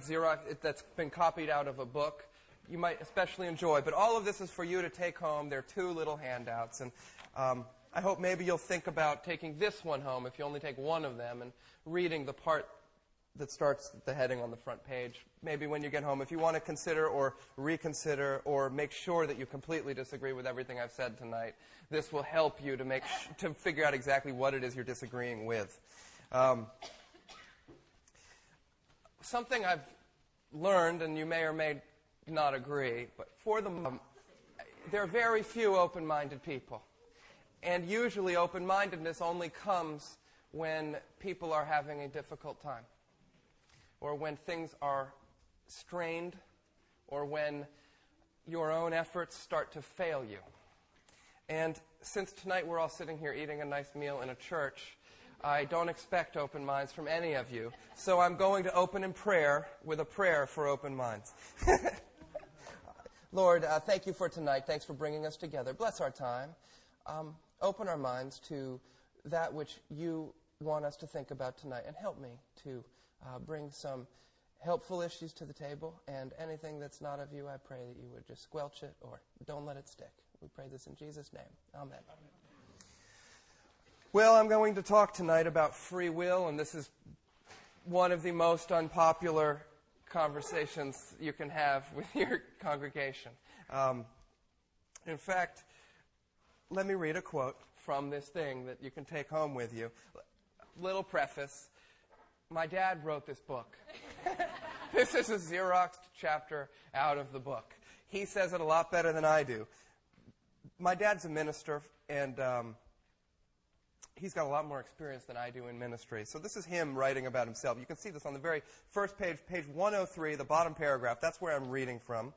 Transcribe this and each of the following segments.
Xerox that's been copied out of a book. You might especially enjoy. But all of this is for you to take home. They're 2 little handouts. And I hope maybe you'll think about taking this one home if you only take one of them and reading the part that starts the heading on the front page. Maybe when you get home, if you want to consider or reconsider or make sure that you completely disagree with everything I've said tonight, this will help you to figure out exactly what it is you're disagreeing with. Something I've learned, and you may or may not agree, but there are very few open-minded people. And usually open-mindedness only comes when people are having a difficult time, or when things are strained, or when your own efforts start to fail you. And since tonight we're all sitting here eating a nice meal in a church, I don't expect open minds from any of you. So I'm going to open in prayer with a prayer for open minds. Lord, thank you for tonight. Thanks for bringing us together. Bless our time. Open our minds to that which you want us to think about tonight. And help me to bring some helpful issues to the table. And anything that's not of you, I pray that you would just squelch it or don't let it stick. We pray this in Jesus' name. Amen. Well, I'm going to talk tonight about free will, and this is one of the most unpopular conversations you can have with your congregation. In fact, let me read a quote from this thing that you can take home with you. Little preface. My dad wrote this book. This is a Xeroxed chapter out of the book. He says it a lot better than I do. My dad's a minister, and he's got a lot more experience than I do in ministry. So this is him writing about himself. You can see this on the very first page, page 103, the bottom paragraph. That's where I'm reading from.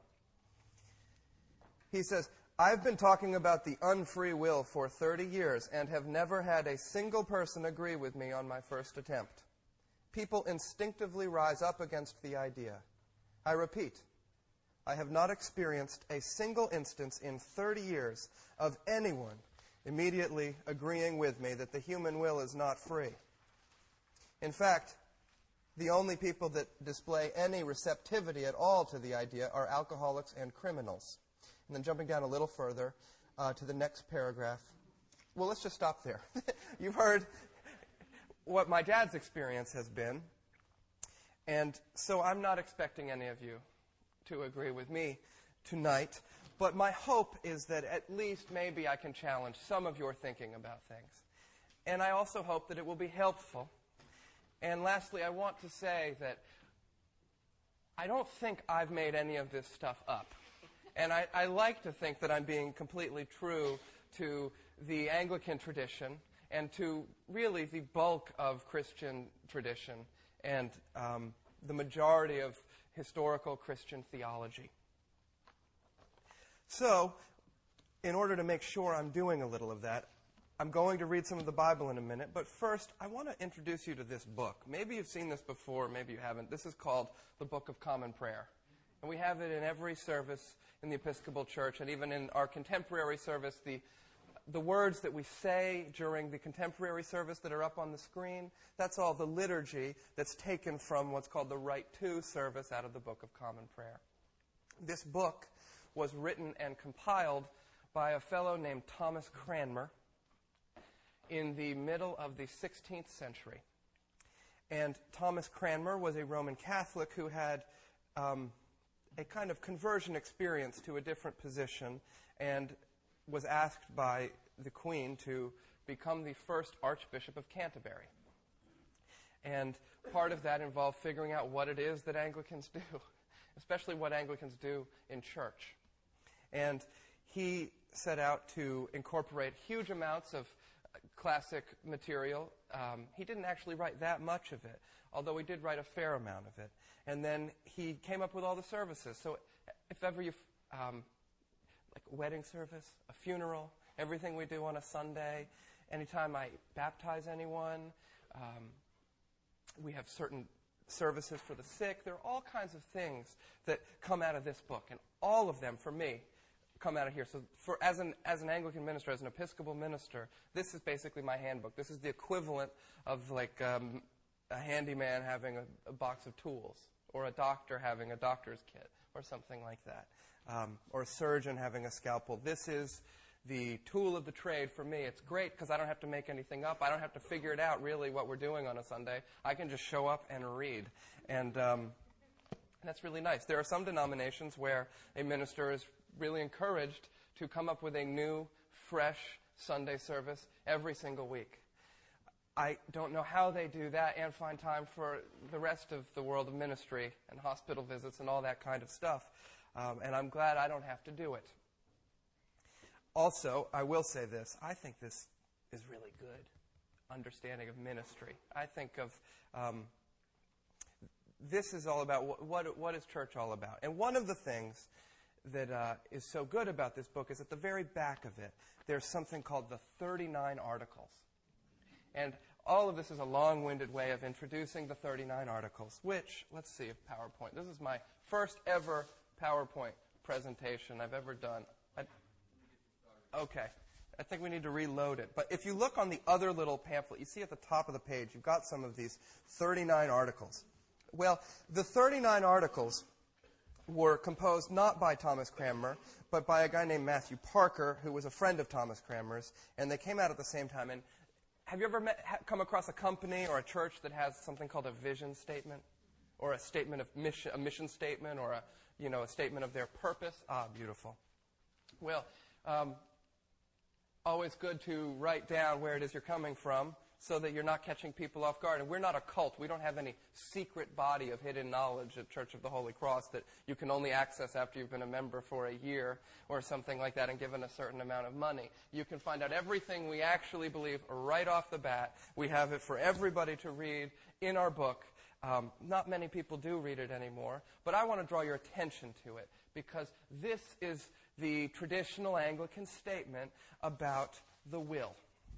He says, I've been talking about the unfree will for 30 years and have never had a single person agree with me on my first attempt. People instinctively rise up against the idea. I repeat, I have not experienced a single instance in 30 years of anyone immediately agreeing with me that the human will is not free. In fact, the only people that display any receptivity at all to the idea are alcoholics and criminals. And then jumping down a little further to the next paragraph. Well, let's just stop there. You've heard what my dad's experience has been. And so I'm not expecting any of you to agree with me tonight. But my hope is that at least maybe I can challenge some of your thinking about things. And I also hope that it will be helpful. And lastly, I want to say that I don't think I've made any of this stuff up. And I like to think that I'm being completely true to the Anglican tradition and to really the bulk of Christian tradition and the majority of historical Christian theology. So, in order to make sure I'm doing a little of that, I'm going to read some of the Bible in a minute. But first, I want to introduce you to this book. Maybe you've seen this before, maybe you haven't. This is called the Book of Common Prayer. And we have it in every service in the Episcopal Church, and even in our contemporary service, the words that we say during the contemporary service that are up on the screen, that's all the liturgy that's taken from what's called the Rite to service out of the Book of Common Prayer. This book was written and compiled by a fellow named Thomas Cranmer in the middle of the 16th century. And Thomas Cranmer was a Roman Catholic who had a kind of conversion experience to a different position and was asked by the Queen to become the first Archbishop of Canterbury. And part of that involved figuring out what it is that Anglicans do, especially what Anglicans do in church. And he set out to incorporate huge amounts of classic material. He didn't actually write that much of it, although he did write a fair amount of it. And then he came up with all the services. So if ever you, like a wedding service, a funeral, everything we do on a Sunday, anytime I baptize anyone, we have certain services for the sick. There are all kinds of things that come out of this book, and all of them, for me, come out of here. So as an Anglican minister, as an Episcopal minister, this is basically my handbook. This is the equivalent of like a handyman having a box of tools. or a doctor having a doctor's kit, or something like that, or a surgeon having a scalpel. This is the tool of the trade for me. It's great because I don't have to make anything up. I don't have to figure it out, really, what we're doing on a Sunday. I can just show up and read. And that's really nice. There are some denominations where a minister is really encouraged to come up with a new, fresh Sunday service every single week. I don't know how they do that and find time for the rest of the world of ministry and hospital visits and all that kind of stuff. And I'm glad I don't have to do it. Also, I will say this. I think this is really good understanding of ministry. I think of this is all about what is church all about. And one of the things that is so good about this book is at the very back of it, there's something called the 39 Articles. And all of this is a long-winded way of introducing the 39 Articles, which, let's see if PowerPoint. This is my first ever PowerPoint presentation I've ever done. Okay. I think we need to reload it. But if you look on the other little pamphlet, you see at the top of the page, you've got some of these 39 articles. Well, the 39 articles were composed not by Thomas Cranmer, but by a guy named Matthew Parker, who was a friend of Thomas Cranmer's, and they came out at the same time. And have you ever come across a company or a church that has something called a vision statement, or a statement of mission, a mission statement, or a statement of their purpose? Ah, beautiful. Well, always good to write down where it is you're coming from so that you're not catching people off guard. And we're not a cult. We don't have any secret body of hidden knowledge at Church of the Holy Cross that you can only access after you've been a member for a year or something like that and given a certain amount of money. You can find out everything we actually believe right off the bat. We have it for everybody to read in our book. Not many people do read it anymore, but I want to draw your attention to it because this is the traditional Anglican statement about the will.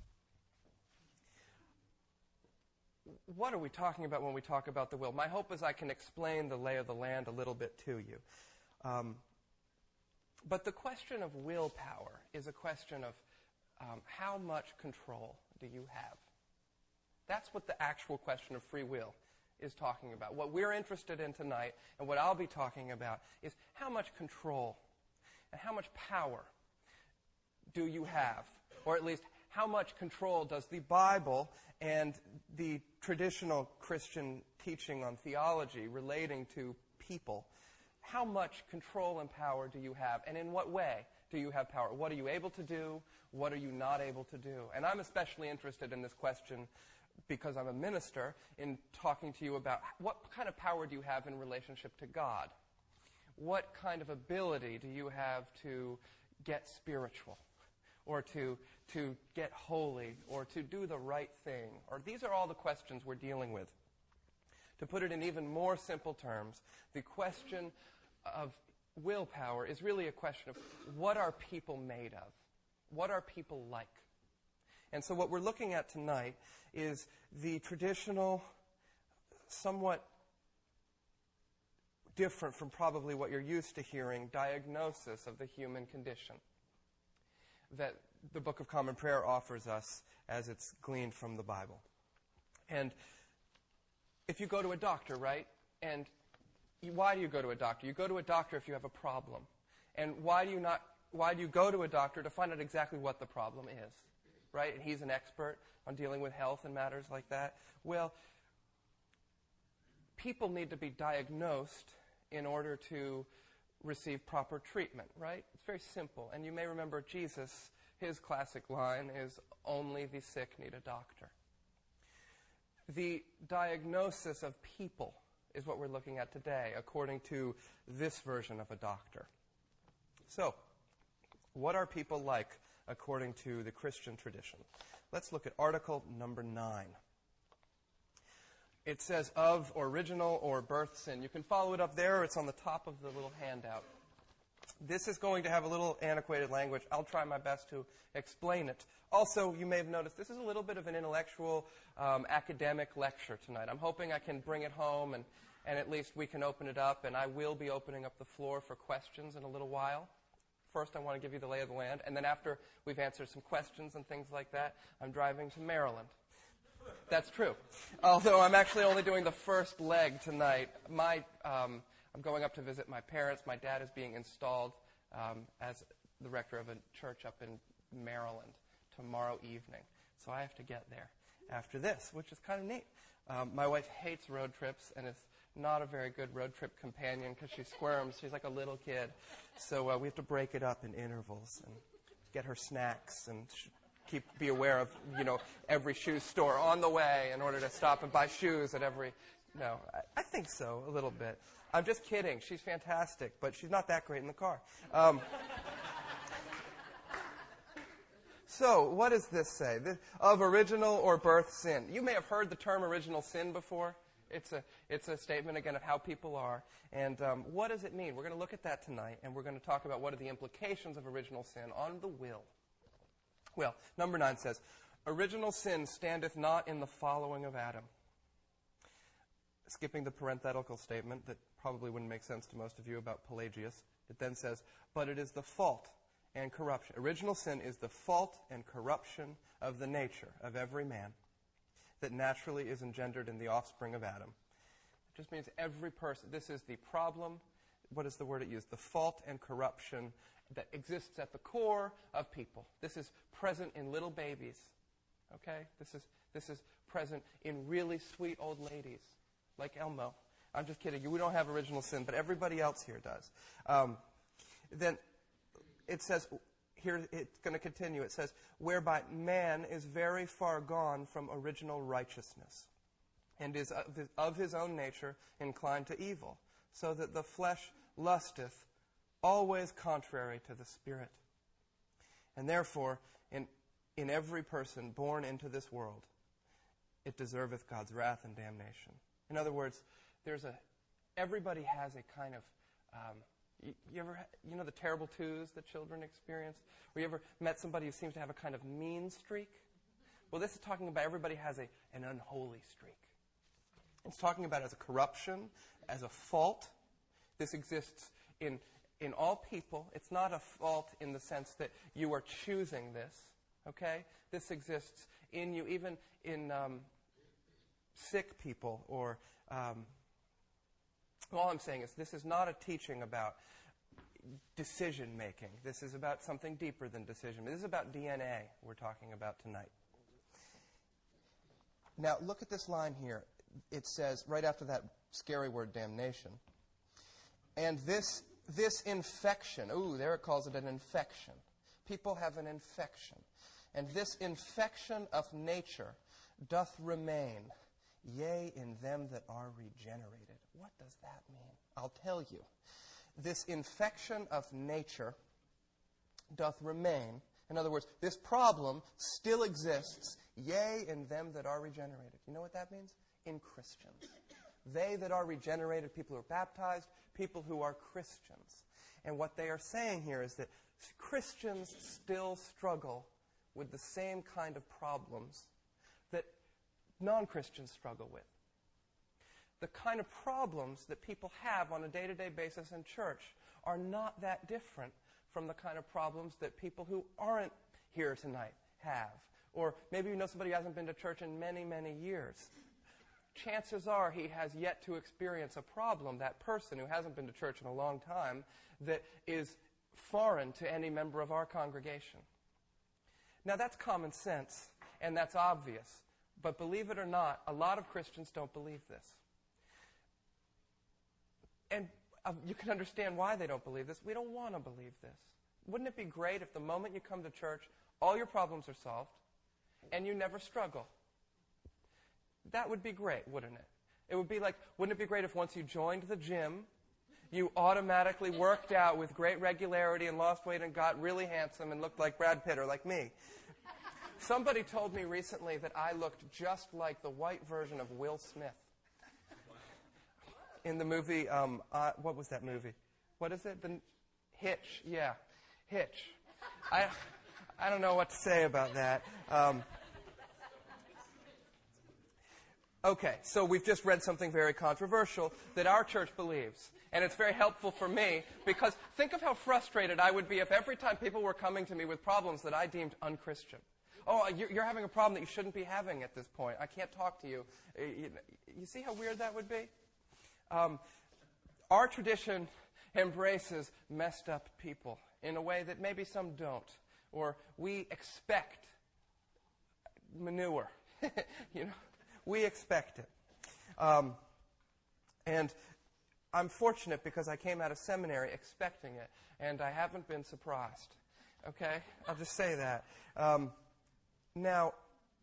What are we talking about when we talk about the will? My hope is I can explain the lay of the land a little bit to you. But the question of willpower is a question of how much control do you have? That's what the actual question of free will is talking about. What we're interested in tonight and what I'll be talking about is how much control and how much power do you have? Or at least, how much control does the Bible and the traditional Christian teaching on theology relating to people, how much control and power do you have? And in what way do you have power? What are you able to do? What are you not able to do? And I'm especially interested in this question because I'm a minister in talking to you about what kind of power do you have in relationship to God? What kind of ability do you have to get spiritual or to get holy or to do the right thing? Or these are all the questions we're dealing with. To put it in even more simple terms, the question of willpower is really a question of what are people made of? What are people like? And so what we're looking at tonight is the traditional, somewhat different from probably what you're used to hearing, diagnosis of the human condition that the Book of Common Prayer offers us as it's gleaned from the Bible. And if you go to a doctor, right, and why do you go to a doctor? You go to a doctor if you have a problem. And why do you go to a doctor? To find out exactly what the problem is, right? And he's an expert on dealing with health and matters like that. Well, people need to be diagnosed in order to receive proper treatment, right? It's very simple. And you may remember Jesus, his classic line is, only the sick need a doctor. The diagnosis of people is what we're looking at today, according to this version of a doctor. So, what are people like according to the Christian tradition? Let's look at article number 9. It says of, or original, or birth sin. You can follow it up there, or it's on the top of the little handout. This is going to have a little antiquated language. I'll try my best to explain it. Also, you may have noticed this is a little bit of an intellectual, academic lecture tonight. I'm hoping I can bring it home and at least we can open it up, and I will be opening up the floor for questions in a little while. First, I want to give you the lay of the land, and then after we've answered some questions and things like that, I'm driving to Maryland. That's true. Although I'm actually only doing the first leg tonight. I'm going up to visit my parents. My dad is being installed as the rector of a church up in Maryland tomorrow evening. So I have to get there after this, which is kind of neat. My wife hates road trips and is not a very good road trip companion because she squirms. She's like a little kid. So we have to break it up in intervals and get her snacks and be aware of, every shoe store on the way in order to stop and buy shoes at every... No, I think so, a little bit. I'm just kidding. She's fantastic, but she's not that great in the car. So, what does this say? Of original or birth sin. You may have heard the term original sin before. It's a statement, again, of how people are. And what does it mean? We're going to look at that tonight, and we're going to talk about what are the implications of original sin on the will. Well, number 9 says, original sin standeth not in the following of Adam. Skipping the parenthetical statement that probably wouldn't make sense to most of you about Pelagius, it then says, but it is the fault and corruption. Original sin is the fault and corruption of the nature of every man that naturally is engendered in the offspring of Adam. It just means every person. This is the problem. What is the word it used? The fault and corruption that exists at the core of people. This is present in little babies. Okay? This is present in really sweet old ladies like Elmo. I'm just kidding. We don't have original sin, but everybody else here does. Then it says, here it's going to continue. It says, whereby man is very far gone from original righteousness, and is of his own nature inclined to evil, so that the flesh lusteth always contrary to the Spirit. And therefore, in every person born into this world, it deserveth God's wrath and damnation. In other words, everybody has a kind of, you ever, the terrible twos that children experience? Or you ever met somebody who seems to have a kind of mean streak? Well, this is talking about everybody has an unholy streak. It's talking about as a corruption, as a fault. This exists in all people. It's not a fault in the sense that you are choosing this, okay? This exists in you, even in sick people or... all I'm saying is this is not a teaching about decision-making. This is about something deeper than decision. This is about DNA we're talking about tonight. Now, look at this line here. It says, right after that scary word, damnation, and this infection, there it calls it an infection. People have an infection. And this infection of nature doth remain, yea, in them that are regenerated. What does that mean? I'll tell you. This infection of nature doth remain. In other words, this problem still exists, yea, in them that are regenerated. You know what that means? In Christians. They that are regenerated, people who are baptized, people who are Christians. And what they are saying here is that Christians still struggle with the same kind of problems that non-Christians struggle with. The kind of problems that people have on a day-to-day basis in church are not that different from the kind of problems that people who aren't here tonight have. Or maybe you know somebody who hasn't been to church in many, many years. Chances are he has yet to experience a problem, that person who hasn't been to church in a long time, that is foreign to any member of our congregation. Now, that's common sense, and that's obvious. But believe it or not, a lot of Christians don't believe this. And you can understand why they don't believe this. We don't want to believe this. Wouldn't it be great if the moment you come to church, all your problems are solved, and you never struggle? That would be great, wouldn't it? It would be like, wouldn't it be great if once you joined the gym, you automatically worked out with great regularity and lost weight and got really handsome and looked like Brad Pitt or like me? Somebody told me recently that I looked just like the white version of Will Smith. In the movie, what was that movie? What is it? Hitch. Yeah, Hitch. I don't know what to say about that. Okay, so we've just read something very controversial that our church believes. And it's very helpful for me because think of how frustrated I would be if every time people were coming to me with problems that I deemed unchristian. oh, you're having a problem that you shouldn't be having at this point. I can't talk to you. You see how weird that would be? Our tradition embraces messed up people in a way that maybe some don't. Or we expect manure. We expect it. And I'm fortunate because I came out of seminary expecting it, and I haven't been surprised. Okay? I'll just say that. Now,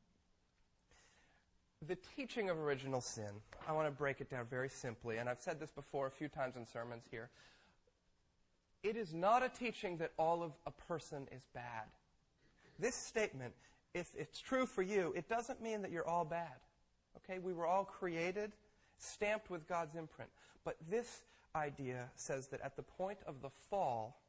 the teaching of original sin, I want to break it down very simply, and I've said this before a few times in sermons here. It is not a teaching that all of a person is bad. This statement, if it's true for you, it doesn't mean that you're all bad. Okay? We were all created, stamped with God's imprint. But this idea says that at the point of the fall,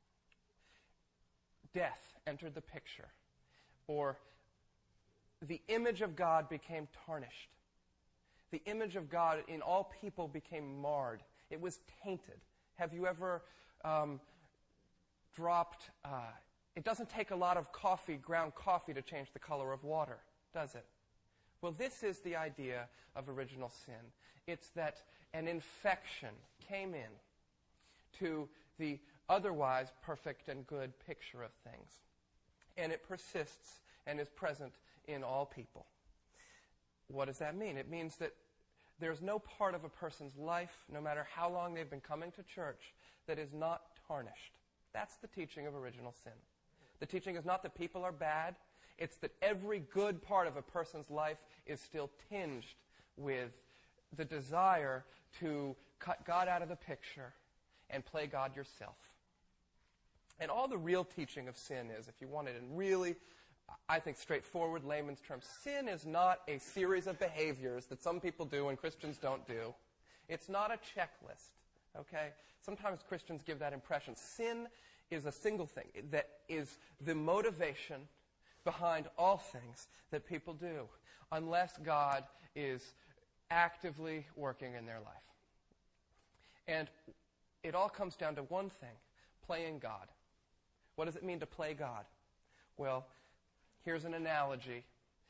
death entered the picture, or the image of God became tarnished. The image of God in all people became marred. It was tainted. Have you ever dropped... it doesn't take a lot of ground coffee, to change the color of water, does it? Well, this is the idea of original sin. It's that an infection came in to the otherwise perfect and good picture of things. And it persists and is present in all people. What does that mean? It means that there's no part of a person's life, no matter how long they've been coming to church, that is not tarnished. That's the teaching of original sin. The teaching is not that people are bad. It's that every good part of a person's life is still tinged with the desire to cut God out of the picture and play God yourself. And all the real teaching of sin is, if you want it in really, I think, straightforward layman's terms, sin is not a series of behaviors that some people do and Christians don't do. It's not a checklist, okay? Sometimes Christians give that impression. Sin is a single thing that is the motivation behind all things that people do, unless God is actively working in their life. And it all comes down to one thing: playing God. What does it mean to play God? Well, here's an analogy.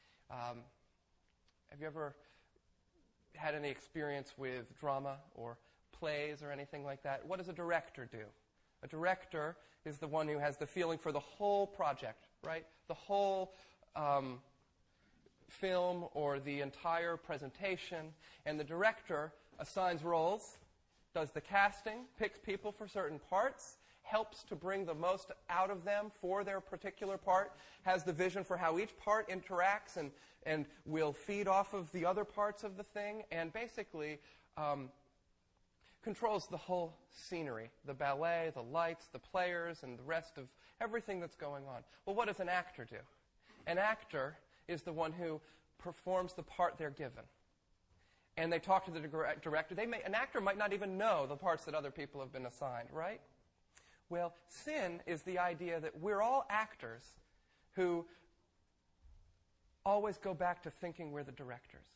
Have you ever had any experience with drama or plays or anything like that? What does a director do? A director is the one who has the feeling for the whole project, right? The whole film or the entire presentation. And the director assigns roles, does the casting, picks people for certain parts, helps to bring the most out of them for their particular part, has the vision for how each part interacts and will feed off of the other parts of the thing, and basically controls the whole scenery, the ballet, the lights, the players, and the rest of everything that's going on. Well, what does an actor do? An actor is the one who performs the part they're given. And they talk to the director. An actor might not even know the parts that other people have been assigned, right? Well, sin is the idea that we're all actors who always go back to thinking we're the directors.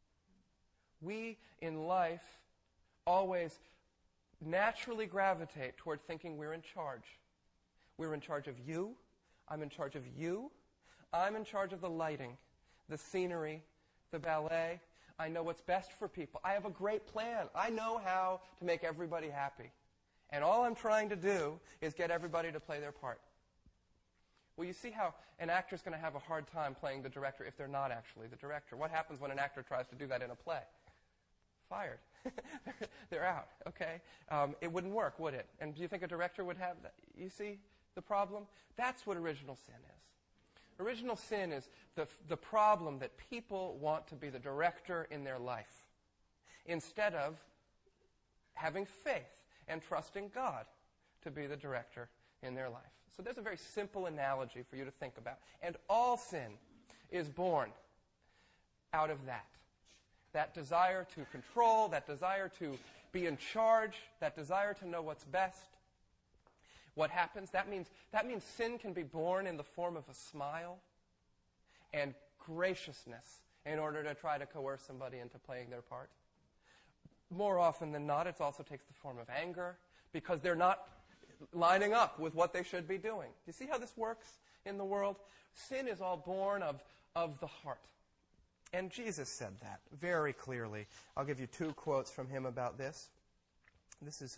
We, in life, always naturally gravitate toward thinking we're in charge. We're in charge of you. I'm in charge of you. I'm in charge of the lighting, the scenery, the ballet. I know what's best for people. I have a great plan. I know how to make everybody happy. And all I'm trying to do is get everybody to play their part. Well, you see how an actor's going to have a hard time playing the director if they're not actually the director. What happens when an actor tries to do that in a play? Fired. They're out, okay? It wouldn't work, would it? And do you think a director would have that? You see the problem? That's what original sin is. Original sin is the problem that people want to be the director in their life instead of having faith and trusting God to be the director in their life. So there's a very simple analogy for you to think about. And all sin is born out of that. That desire to control, that desire to be in charge, that desire to know what's best. What happens? That means sin can be born in the form of a smile and graciousness in order to try to coerce somebody into playing their part. More often than not, it also takes the form of anger because they're not lining up with what they should be doing. Do you see how this works? in the world. Sin is all born of the heart. And Jesus said that very clearly. I'll give you 2 quotes from him about this. This is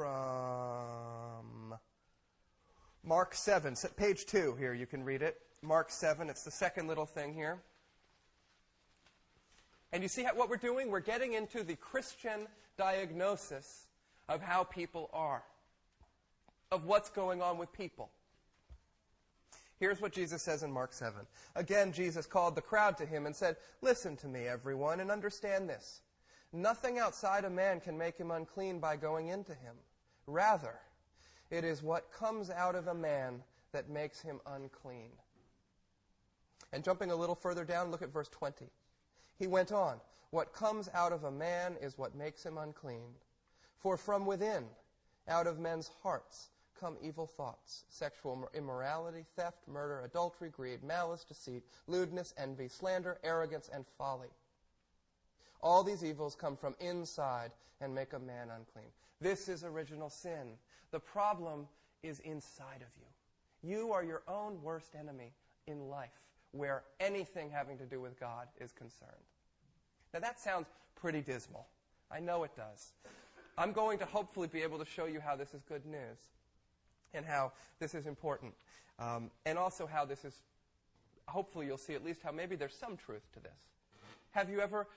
from Mark 7, page 2 here. You can read it. Mark 7, it's the second little thing here. And you see what we're doing? We're getting into the Christian diagnosis of how people are, of what's going on with people. Here's what Jesus says in Mark 7. Again, Jesus called the crowd to him and said, "Listen to me, everyone, and understand this. Nothing outside a man can make him unclean by going into him. Rather, it is what comes out of a man that makes him unclean." And jumping a little further down, look at verse 20. He went on, "What comes out of a man is what makes him unclean. For from within, out of men's hearts, come evil thoughts, sexual immorality, theft, murder, adultery, greed, malice, deceit, lewdness, envy, slander, arrogance, and folly. All these evils come from inside and make a man unclean." This is original sin. The problem is inside of you. You are your own worst enemy in life, where anything having to do with God is concerned. Now that sounds pretty dismal. I know it does. I'm going to hopefully be able to show you how this is good news and how this is important. And also how this is, hopefully you'll see at least how maybe there's some truth to this. Have you ever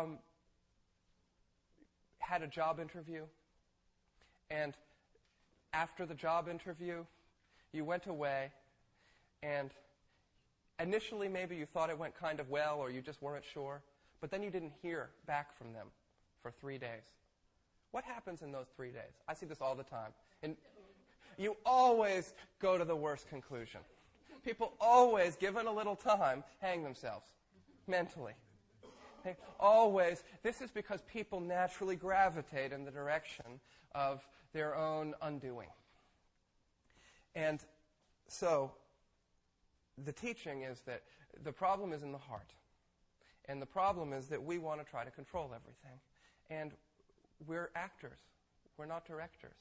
had a job interview, and after the job interview, you went away, and initially maybe you thought it went kind of well, or you just weren't sure, but then you didn't hear back from them for 3 days. What happens in those 3 days? I see this all the time. And you always go to the worst conclusion. People always, given a little time, hang themselves mentally. They always, this is because people naturally gravitate in the direction of their own undoing. And so, the teaching is that the problem is in the heart. And the problem is that we want to try to control everything. And we're actors. We're not directors.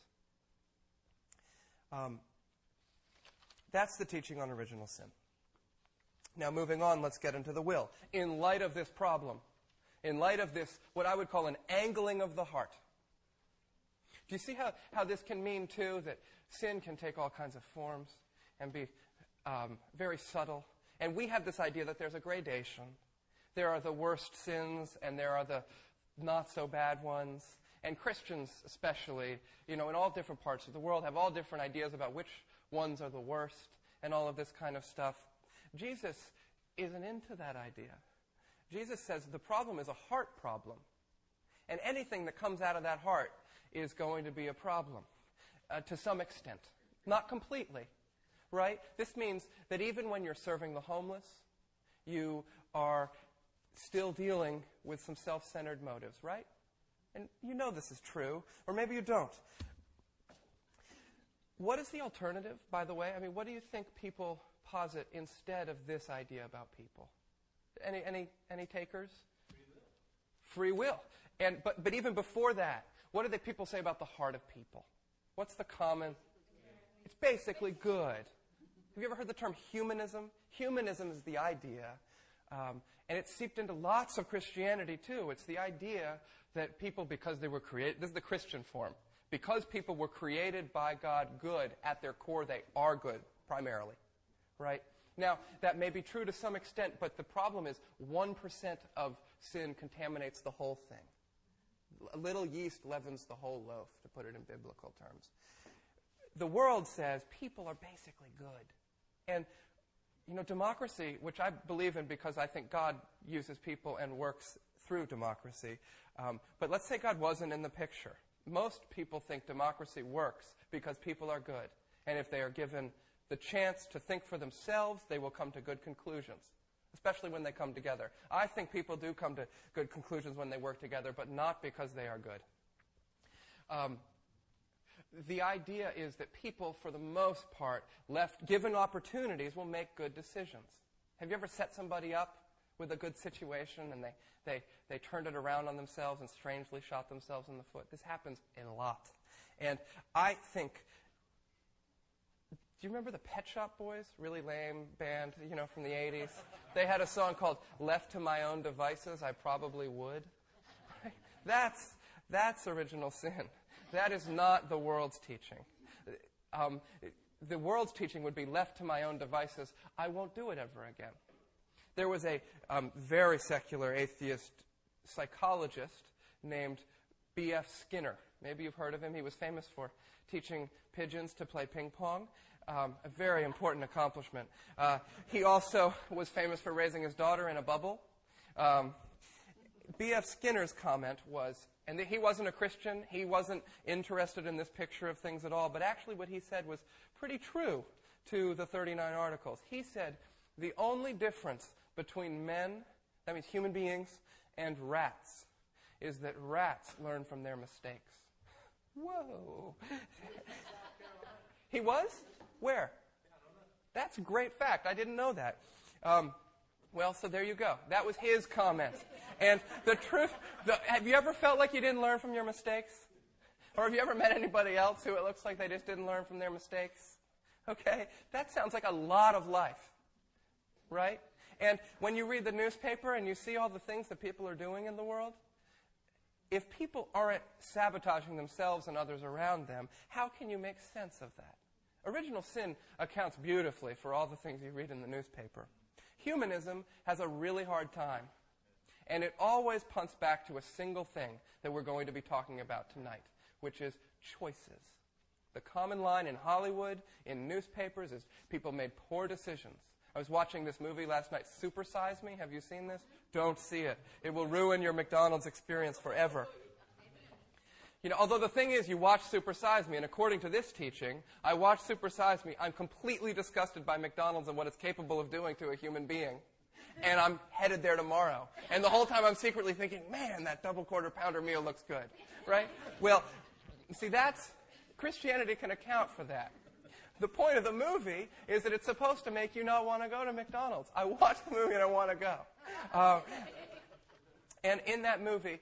That's the teaching on original sin. Now, moving on, let's get into the will. In light of this problem, in light of this, what I would call an angling of the heart. Do you see how this can mean, too, that sin can take all kinds of forms and be very subtle? And we have this idea that there's a gradation. There are the worst sins, and there are the not-so-bad ones. And Christians especially, in all different parts of the world, have all different ideas about which ones are the worst and all of this kind of stuff. Jesus isn't into that idea. Jesus says the problem is a heart problem. And anything that comes out of that heart is going to be a problem to some extent. Not completely, right? This means that even when you're serving the homeless, you are still dealing with some self-centered motives, right? And you know this is true, or maybe you don't. What is the alternative, by the way? I mean, what do you think people posit instead of this idea about people? Any takers? Free will. But even before that, what do the people say about the heart of people? What's the common? It's basically good. Have you ever heard the term humanism? Humanism is the idea, and it's seeped into lots of Christianity too. It's the idea that people, because they were created, this is the Christian form, because people were created by God good, at their core they are good, primarily, right? Now, that may be true to some extent, but the problem is 1% of sin contaminates the whole thing. A little yeast leavens the whole loaf, to put it in biblical terms. The world says people are basically good. And, democracy, which I believe in because I think God uses people and works through democracy, but let's say God wasn't in the picture. Most people think democracy works because people are good. And if they are given the chance to think for themselves, they will come to good conclusions, especially when they come together. I think people do come to good conclusions when they work together, but not because they are good. The idea is that people, for the most part, given opportunities, will make good decisions. Have you ever set somebody up with a good situation and they turned it around on themselves and strangely shot themselves in the foot? This happens a lot. And I think Do you remember the Pet Shop Boys? Really lame band, from the 80s. They had a song called Left to My Own Devices, I Probably Would. That's original sin. That is not the world's teaching. The world's teaching would be left to my own devices, I won't do it ever again. There was a very secular atheist psychologist named B.F. Skinner. Maybe you've heard of him. He was famous for teaching pigeons to play ping pong, a very important accomplishment. He also was famous for raising his daughter in a bubble. B.F. Skinner's comment was, and he wasn't a Christian, he wasn't interested in this picture of things at all, but actually what he said was pretty true to the 39 articles. He said, the only difference between men, that means human beings, and rats, is that rats learn from their mistakes. Whoa. He was? Where? That's a great fact. I didn't know that. Well, so there you go. That was his comment. And the truth, have you ever felt like you didn't learn from your mistakes? Or have you ever met anybody else who it looks like they just didn't learn from their mistakes? Okay? That sounds like a lot of life. Right? And when you read the newspaper and you see all the things that people are doing in the world, if people aren't sabotaging themselves and others around them, how can you make sense of that? Original sin accounts beautifully for all the things you read in the newspaper. Humanism has a really hard time. And it always punts back to a single thing that we're going to be talking about tonight, which is choices. The common line in Hollywood, in newspapers, is people made poor decisions. I was watching this movie last night, Super Size Me. Have you seen this? Don't see it. It will ruin your McDonald's experience forever. Although the thing is, you watch Super Size Me, and according to this teaching, I watch Super Size Me, I'm completely disgusted by McDonald's and what it's capable of doing to a human being. And I'm headed there tomorrow. And the whole time I'm secretly thinking, man, that double quarter pounder meal looks good. Right? Well, see, Christianity can account for that. The point of the movie is that it's supposed to make you not want to go to McDonald's. I watched the movie and I want to go. And in that movie,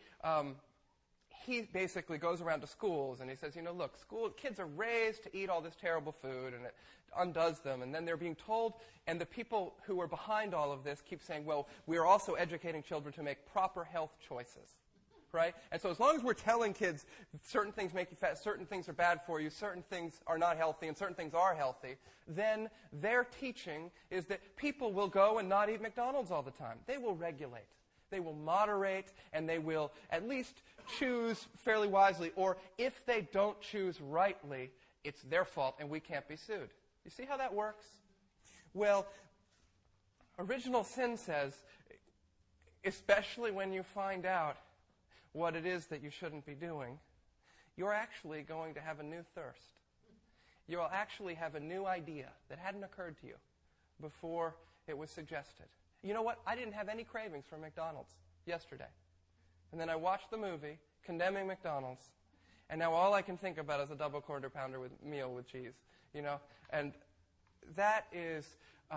he basically goes around to schools and he says, look, kids are raised to eat all this terrible food and it undoes them. And then they're being told, and the people who are behind all of this keep saying, well, we are also educating children to make proper health choices. Right? And so as long as we're telling kids certain things make you fat, certain things are bad for you, certain things are not healthy, and certain things are healthy, then their teaching is that people will go and not eat McDonald's all the time. They will regulate. They will moderate, and they will at least choose fairly wisely. Or if they don't choose rightly, it's their fault, and we can't be sued. You see how that works? Well, original sin says, especially when you find out what it is that you shouldn't be doing, you're actually going to have a new thirst. You'll actually have a new idea that hadn't occurred to you before it was suggested. You know what? I didn't have any cravings for McDonald's yesterday. And then I watched the movie condemning McDonald's, and now all I can think about is a double quarter pounder meal with cheese. And that's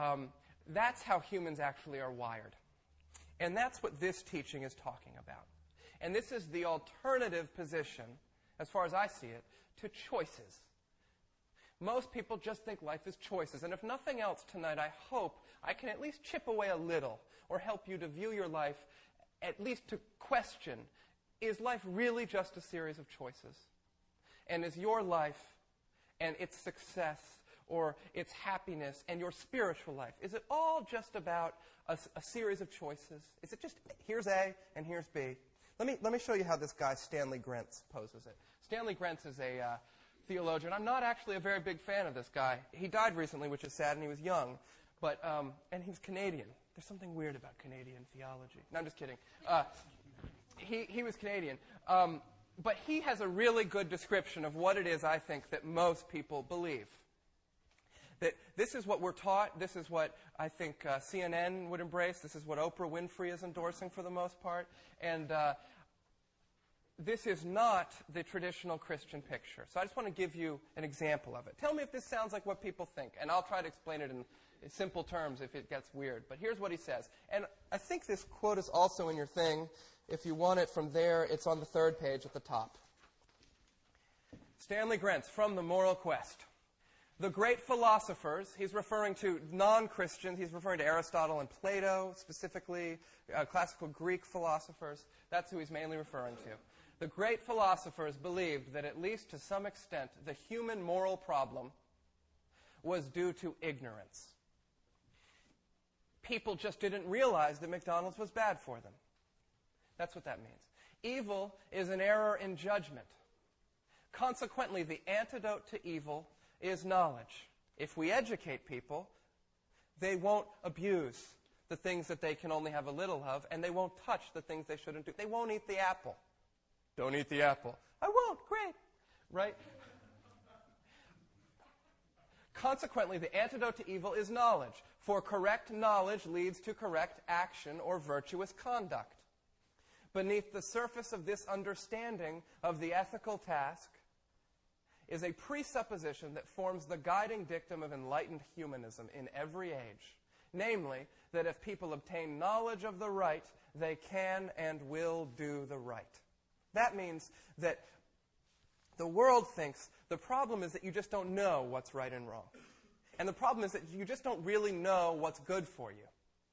how humans actually are wired. And that's what this teaching is talking about. And this is the alternative position, as far as I see it, to choices. Most people just think life is choices. And if nothing else tonight, I hope I can at least chip away a little or help you to view your life, at least to question, is life really just a series of choices? And is your life and its success or its happiness and your spiritual life, is it all just about a series of choices? Is it just, here's A and here's B? Let me show you how this guy, Stanley Grenz, poses it. Stanley Grenz is a theologian. I'm not actually a very big fan of this guy. He died recently, which is sad, and he was young. And he's Canadian. There's something weird about Canadian theology. No, I'm just kidding. He was Canadian. But he has a really good description of what it is, I think, that most people believe. That this is what we're taught. This is what I think CNN would embrace. This is what Oprah Winfrey is endorsing for the most part. And this is not the traditional Christian picture. So I just want to give you an example of it. Tell me if this sounds like what people think, and I'll try to explain it in simple terms if it gets weird. But here's what he says. And I think this quote is also in your thing. If you want it from there, it's on the third page at the top. Stanley Grenz from The Moral Quest. The great philosophers, he's referring to non-Christians, he's referring to Aristotle and Plato, specifically classical Greek philosophers. That's who he's mainly referring to. The great philosophers believed that at least to some extent the human moral problem was due to ignorance. People just didn't realize that McDonald's was bad for them. That's what that means. Evil is an error in judgment. Consequently, the antidote to evil is knowledge. If we educate people, they won't abuse the things that they can only have a little of, and they won't touch the things they shouldn't do. They won't eat the apple. Don't eat the apple. I won't. Great. Right? Consequently, the antidote to evil is knowledge, for correct knowledge leads to correct action or virtuous conduct. Beneath the surface of this understanding of the ethical task is a presupposition that forms the guiding dictum of enlightened humanism in every age, namely, that if people obtain knowledge of the right, they can and will do the right. That means that the world thinks the problem is that you just don't know what's right and wrong. And the problem is that you just don't really know what's good for you.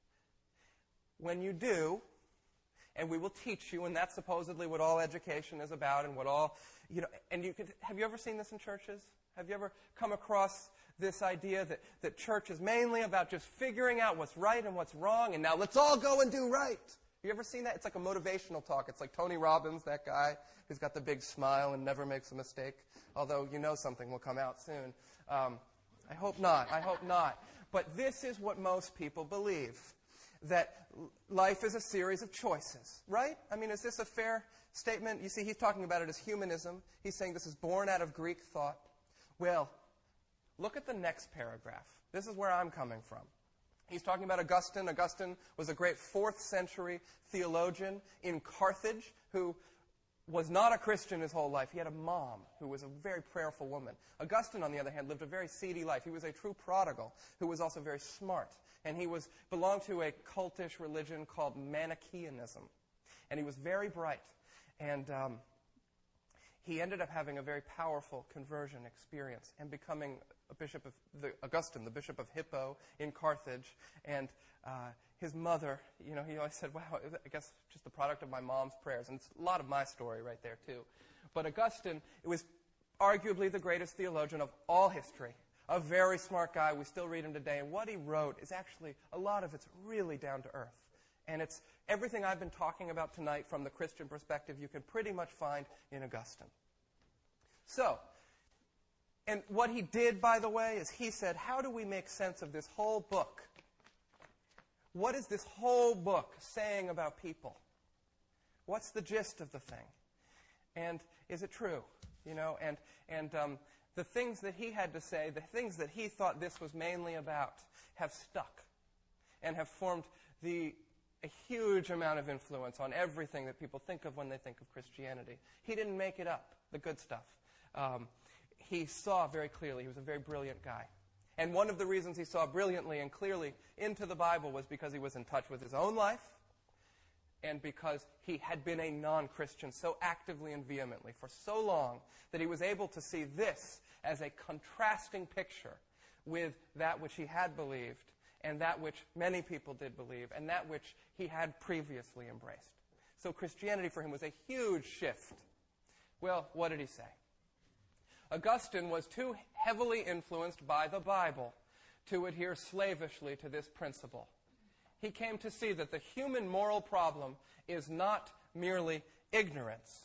When you do, and we will teach you, and that's supposedly what all education is about, and what all, and have you ever seen this in churches? Have you ever come across this idea that church is mainly about just figuring out what's right and what's wrong, and now let's all go and do right? Have you ever seen that? It's like a motivational talk. It's like Tony Robbins, that guy who's got the big smile and never makes a mistake, although something will come out soon. I hope not. I hope not. But this is what most people believe, that life is a series of choices, right? I mean, is this a fair statement? You see, he's talking about it as humanism. He's saying this is born out of Greek thought. Well, look at the next paragraph. This is where I'm coming from. He's talking about Augustine. Augustine was a great 4th century theologian in Carthage who was not a Christian his whole life. He had a mom who was a very prayerful woman. Augustine, on the other hand, lived a very seedy life. He was a true prodigal who was also very smart. And he belonged to a cultish religion called Manichaeanism. And he was very bright. And he ended up having a very powerful conversion experience and becoming a bishop of Augustine, the bishop of Hippo in Carthage. And his mother, he always said, wow, I guess just the product of my mom's prayers. And it's a lot of my story right there, too. But Augustine, it was arguably the greatest theologian of all history. A very smart guy. We still read him today. And what he wrote is actually, a lot of it's really down to earth. And it's everything I've been talking about tonight from the Christian perspective you can pretty much find in Augustine. So, and what he did, by the way, is he said, how do we make sense of this whole book? What is this whole book saying about people? What's the gist of the thing? And is it true? The things that he had to say, the things that he thought this was mainly about, have stuck and have formed a huge amount of influence on everything that people think of when they think of Christianity. He didn't make it up, the good stuff. He saw very clearly. He was a very brilliant guy. And one of the reasons he saw brilliantly and clearly into the Bible was because he was in touch with his own life and because he had been a non-Christian so actively and vehemently for so long that he was able to see this as a contrasting picture with that which he had believed and that which many people did believe and that which he had previously embraced. So Christianity for him was a huge shift. Well, what did he say? Augustine was too heavily influenced by the Bible to adhere slavishly to this principle. He came to see that the human moral problem is not merely ignorance.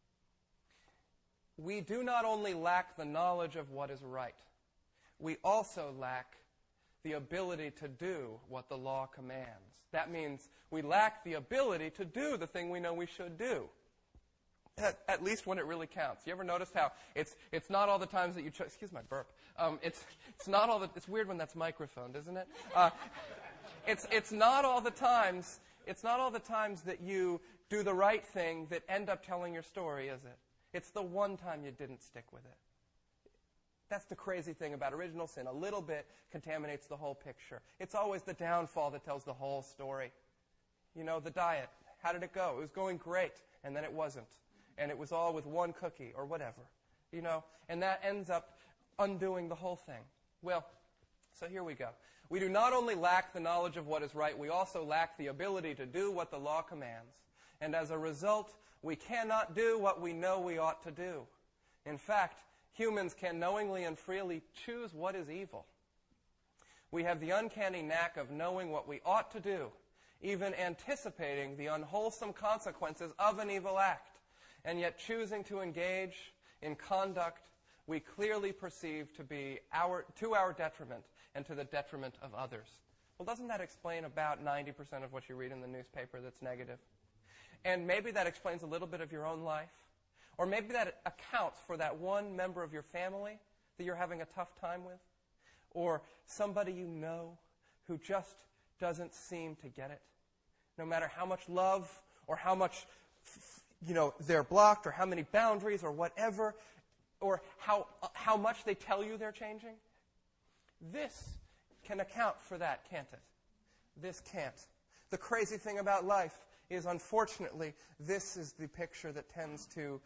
We do not only lack the knowledge of what is right, we also lack the ability to do what the law commands. That means we lack the ability to do the thing we know we should do. At least when it really counts. You ever noticed how it's not all the times that you excuse my burp. It's not all it's weird when that's microphoned, isn't it? It's not all the times that you do the right thing that end up telling your story, is it? It's the one time you didn't stick with it. That's the crazy thing about original sin. A little bit contaminates the whole picture. It's always the downfall that tells the whole story. The diet. How did it go? It was going great, and then it wasn't. And it was all with one cookie or whatever. And that ends up undoing the whole thing? Well, so here we go. We do not only lack the knowledge of what is right, we also lack the ability to do what the law commands. And as a result, we cannot do what we know we ought to do. In fact, humans can knowingly and freely choose what is evil. We have the uncanny knack of knowing what we ought to do, even anticipating the unwholesome consequences of an evil act, and yet choosing to engage in conduct we clearly perceive to be to our detriment and to the detriment of others. Well, doesn't that explain about 90% of what you read in the newspaper that's negative? And maybe that explains a little bit of your own life. Or maybe that accounts for that one member of your family that you're having a tough time with. Or somebody you know who just doesn't seem to get it. No matter how much love or how much, they're blocked or how many boundaries or whatever, or how much they tell you they're changing. This can account for that, can't it? This can't. The crazy thing about life is, unfortunately, this is the picture that tends to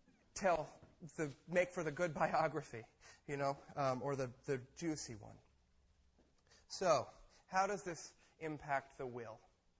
make for the good biography, or the juicy one. So, how does this impact the will?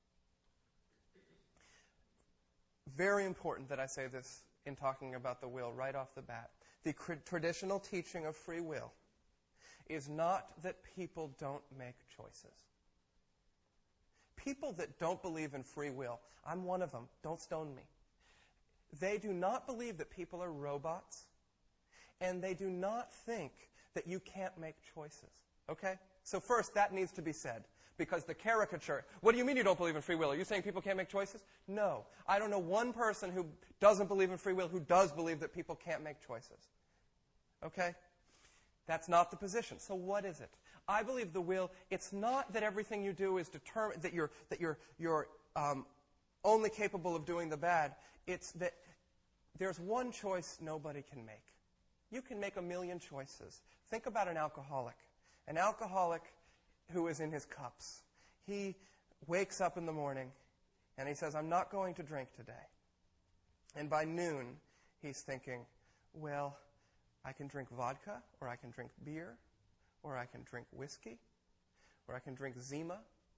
Very important that I say this in talking about the will right off the bat. The traditional teaching of free will is not that people don't make choices. People that don't believe in free will, I'm one of them, don't stone me. They do not believe that people are robots, and they do not think that you can't make choices. Okay? So first, that needs to be said, because the caricature, what do you mean you don't believe in free will? Are you saying people can't make choices? No. I don't know one person who doesn't believe in free will who does believe that people can't make choices. Okay? That's not the position. So what is it? I believe the will, it's not that everything you do is determined, that you're only capable of doing the bad. It's that there's one choice nobody can make. You can make a million choices. Think about an alcoholic. An alcoholic who is in his cups. He wakes up in the morning and he says, I'm not going to drink today. And by noon, he's thinking, well, I can drink vodka, or I can drink beer, or I can drink whiskey, or I can drink Zima.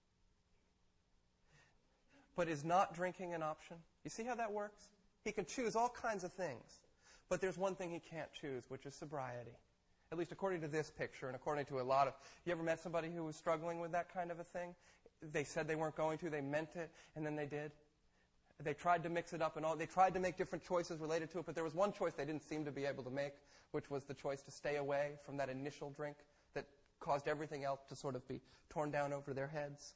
But is not drinking an option? You see how that works? He can choose all kinds of things. But there's one thing he can't choose, which is sobriety. At least according to this picture and according to a lot of... You ever met somebody who was struggling with that kind of a thing? They said they weren't going to, they meant it, and then they did. They tried to mix it up and all. They tried to make different choices related to it, but there was one choice they didn't seem to be able to make, which was the choice to stay away from that initial drink that caused everything else to sort of be torn down over their heads.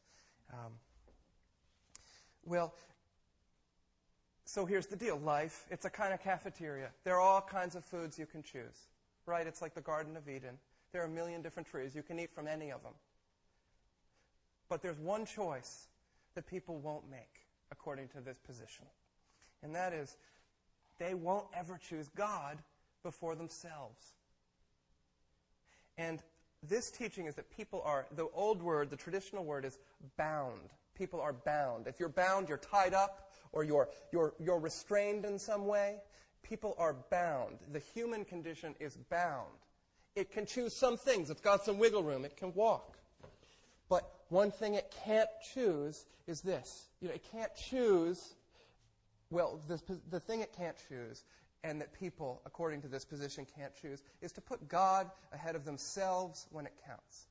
So here's the deal. Life, it's a kind of cafeteria. There are all kinds of foods you can choose, right? It's like the Garden of Eden. There are a million different trees. You can eat from any of them. But there's one choice that people won't make, according to this position. And that is, they won't ever choose God before themselves. And this teaching is that people are, the old word, the traditional word is bound. People are bound. If you're bound, you're tied up, or you're restrained in some way. People are bound. The human condition is bound. It can choose some things. It's got some wiggle room. It can walk. But one thing it can't choose is this. It can't choose, the thing it can't choose, and that people, according to this position, can't choose, is to put God ahead of themselves when it counts.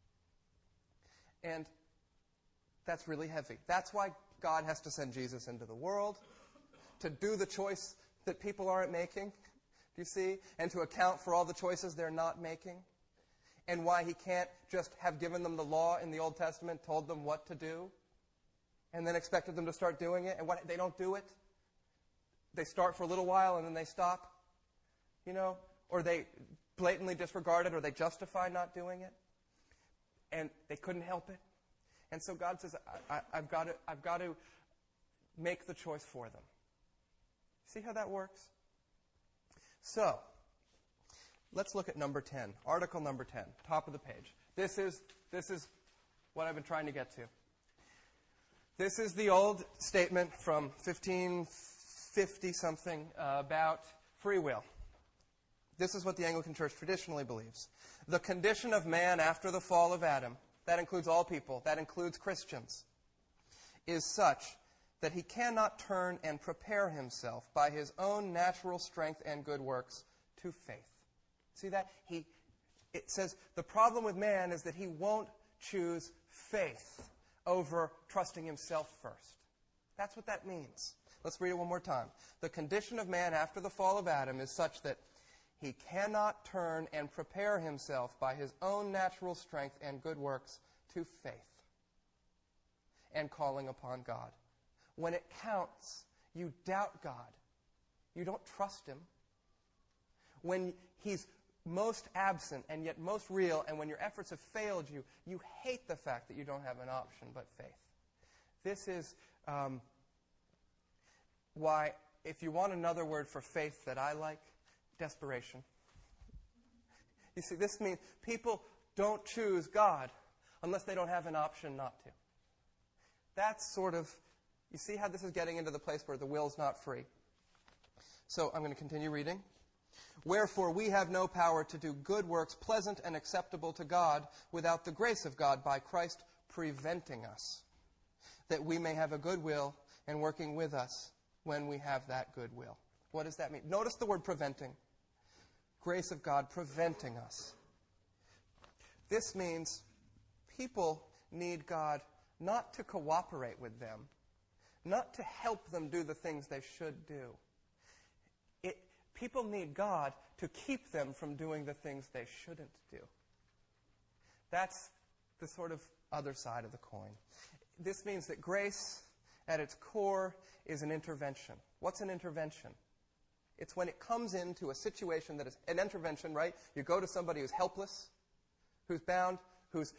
And that's really heavy. That's why God has to send Jesus into the world, to do the choice that people aren't making, do you see? And to account for all the choices they're not making. And why he can't just have given them the law in the Old Testament, told them what to do, and then expected them to start doing it, and they don't do it. They start for a little while and then they stop, or they blatantly disregard it, or they justify not doing it, and they couldn't help it. And so God says, I've got to make the choice for them. See how that works? So, let's look at number 10, article number 10, top of the page. This is what I've been trying to get to. This is the old statement from 1550-something about free will. This is what the Anglican Church traditionally believes. The condition of man after the fall of Adam, that includes all people, that includes Christians, is such that he cannot turn and prepare himself by his own natural strength and good works to faith. See that? It says the problem with man is that he won't choose faith over trusting himself first. That's what that means. Let's read it one more time. The condition of man after the fall of Adam is such that he cannot turn and prepare himself by his own natural strength and good works to faith and calling upon God. When it counts, you doubt God. You don't trust him. When he's most absent and yet most real, and when your efforts have failed you, you hate the fact that you don't have an option but faith. This is why, if you want another word for faith that I like, desperation. You see, this means people don't choose God unless they don't have an option not to. That's sort of, you see how this is getting into the place where the will's not free. So I'm going to continue reading. Wherefore we have no power to do good works pleasant and acceptable to God without the grace of God by Christ preventing us, that we may have a good will and working with us when we have that good will. What does that mean? Notice the word preventing. Grace of God preventing us. This means people need God not to cooperate with them, not to help them do the things they should do. People need God to keep them from doing the things they shouldn't do. That's the sort of other side of the coin. This means that grace, at its core, is an intervention. What's an intervention? It's when it comes into a situation that is an intervention, right? You go to somebody who's helpless, who's bound, who's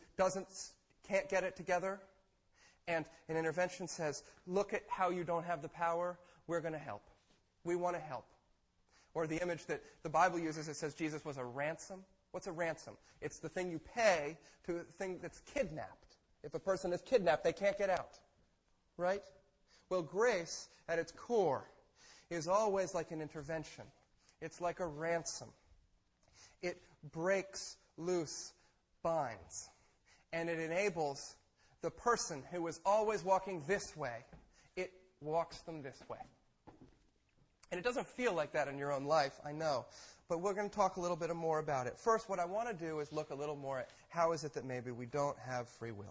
can't get it together, and an intervention says, look at how you don't have the power. We're going to help. We want to help. Or the image that the Bible uses, it says Jesus was a ransom. What's a ransom? It's the thing you pay to the thing that's kidnapped. If a person is kidnapped, they can't get out. Right? Well, grace, at its core, is always like an intervention. It's like a ransom. It breaks loose binds. And it enables the person who was always walking this way, it walks them this way. And it doesn't feel like that in your own life, I know. But we're going to talk a little bit more about it. First, what I want to do is look a little more at how is it that maybe we don't have free will.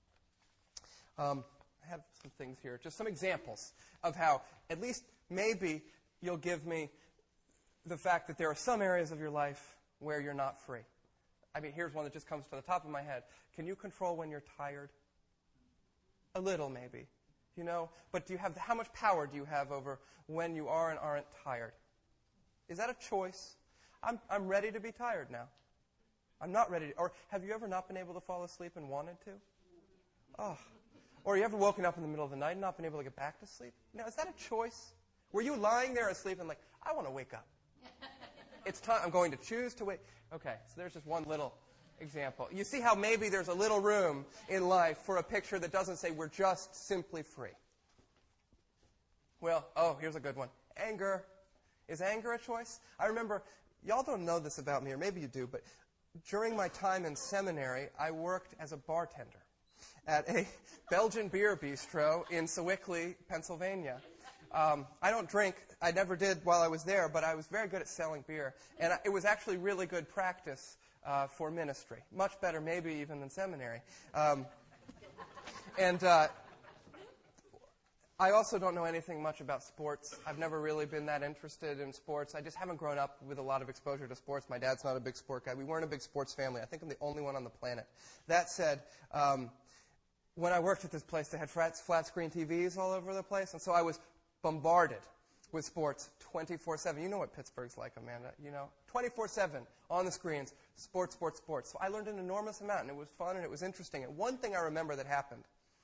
I have some things here, just some examples of how, at least maybe you'll give me the fact that there are some areas of your life where you're not free. I mean, here's one that just comes to the top of my head. Can you control when you're tired? A little, maybe. You know, but how much power do you have over when you are and aren't tired? Is that a choice? I'm ready to be tired now. I'm not ready to. Or have you ever not been able to fall asleep and wanted to? Oh. Or you ever woken up in the middle of the night and not been able to get back to sleep? Now, is that a choice? Were you lying there asleep and like, I want to wake up. It's time. I'm going to choose to wake. Okay, so there's just one little example. You see how maybe there's a little room in life for a picture that doesn't say we're just simply free. Well, here's a good one. Anger. Is anger a choice? I remember, y'all don't know this about me, or maybe you do, but during my time in seminary, I worked as a bartender at a Belgian beer bistro in Sewickley, Pennsylvania. I don't drink. I never did while I was there, but I was very good at selling beer. And it was actually really good practice for ministry. Much better maybe even than seminary. I also don't know anything much about sports. I've never really been that interested in sports. I just haven't grown up with a lot of exposure to sports. My dad's not a big sport guy. We weren't a big sports family. I think I'm the only one on the planet. That said, when I worked at this place, they had flat screen TVs all over the place, and so I was bombarded with sports 24/7. You know what Pittsburgh's like, Amanda. 24/7 on the screens, sports. So I learned an enormous amount, and it was fun, and it was interesting. And one thing I remember that happened,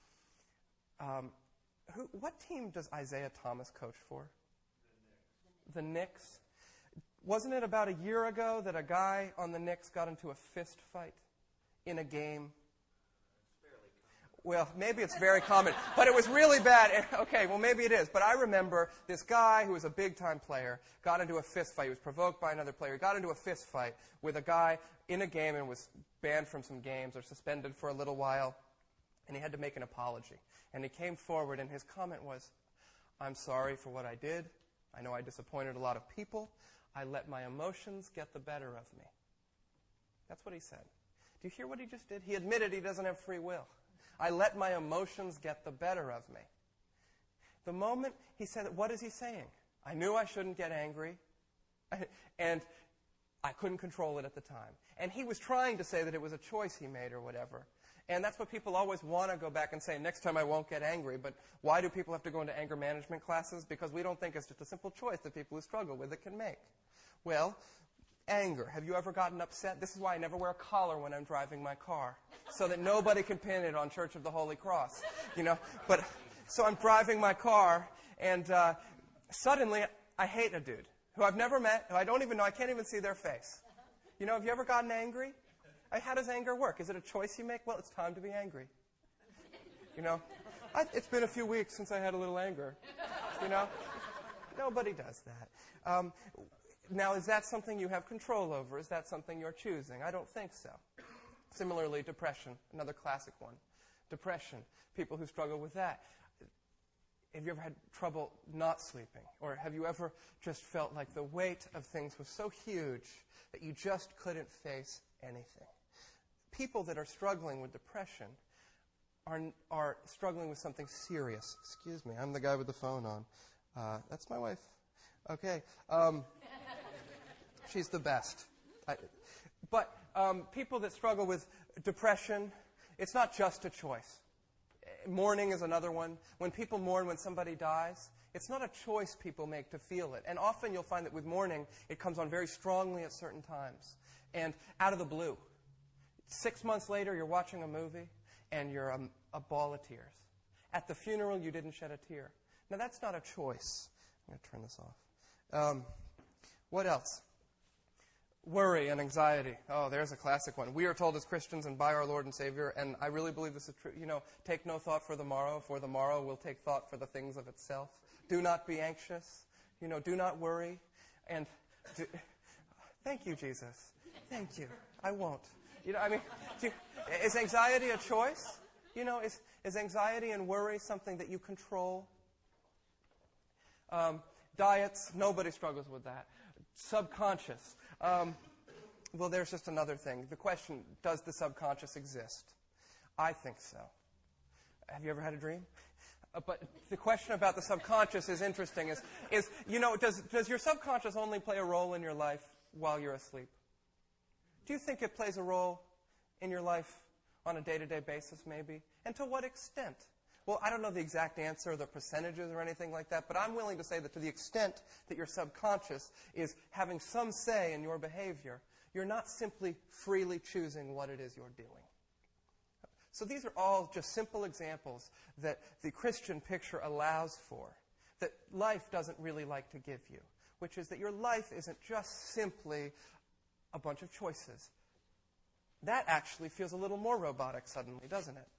what team does Isaiah Thomas coach for? The Knicks. Wasn't it about a year ago that a guy on the Knicks got into a fist fight in a game? Well, maybe it's very common, but it was really bad. Okay, well, maybe it is. But I remember this guy who was a big-time player got into a fist fight. He was provoked by another player. He got into a fist fight with a guy in a game and was banned from some games or suspended for a little while, and he had to make an apology. And he came forward, and his comment was, "I'm sorry for what I did. I know I disappointed a lot of people. I let my emotions get the better of me." That's what he said. Do you hear what he just did? He admitted he doesn't have free will. I let my emotions get the better of me. The moment he said that, what is he saying? I knew I shouldn't get angry, and I couldn't control it at the time. And he was trying to say that it was a choice he made or whatever. And that's what people always want to go back and say, next time I won't get angry. But why do people have to go into anger management classes? Because we don't think it's just a simple choice that people who struggle with it can make. Well, anger. Have you ever gotten upset? This is why I never wear a collar when I'm driving my car, so that nobody can pin it on Church of the Holy Cross. But so I'm driving my car, and suddenly I hate a dude who I've never met, who I don't even know. I can't even see their face. Have you ever gotten angry? How does anger work? Is it a choice you make? Well, it's time to be angry. It's been a few weeks since I had a little anger. Nobody does that. Now, is that something you have control over? Is that something you're choosing? I don't think so. Similarly, depression, another classic one. Depression, people who struggle with that. Have you ever had trouble not sleeping? Or have you ever just felt like the weight of things was so huge that you just couldn't face anything? People that are struggling with depression are struggling with something serious. Excuse me, I'm the guy with the phone on. That's my wife. Okay. She's the best. But people that struggle with depression, it's not just a choice. Mourning is another one. When people mourn when somebody dies, it's not a choice people make to feel it. And often you'll find that with mourning, it comes on very strongly at certain times. And out of the blue. 6 months later, you're watching a movie, and you're a ball of tears. At the funeral, you didn't shed a tear. Now, that's not a choice. I'm going to turn this off. What else? Worry and anxiety. Oh, there's a classic one. We are told as Christians and by our Lord and Savior, and I really believe this is true, take no thought for the morrow will take thought for the things of itself. Do not be anxious. Do not worry. And thank you, Jesus. Thank you. I won't. Is anxiety a choice? Is anxiety and worry something that you control? Diets, nobody struggles with that. Subconscious. Well, there's just another thing. The question, does the subconscious exist? I think so. Have you ever had a dream? But the question about the subconscious is interesting. Does your subconscious only play a role in your life while you're asleep? Do you think it plays a role in your life on a day-to-day basis, maybe? And to what extent? Well, I don't know the exact answer, the percentages or anything like that, but I'm willing to say that to the extent that your subconscious is having some say in your behavior, you're not simply freely choosing what it is you're doing. So these are all just simple examples that the Christian picture allows for, that life doesn't really like to give you, which is that your life isn't just simply a bunch of choices. That actually feels a little more robotic suddenly, doesn't it?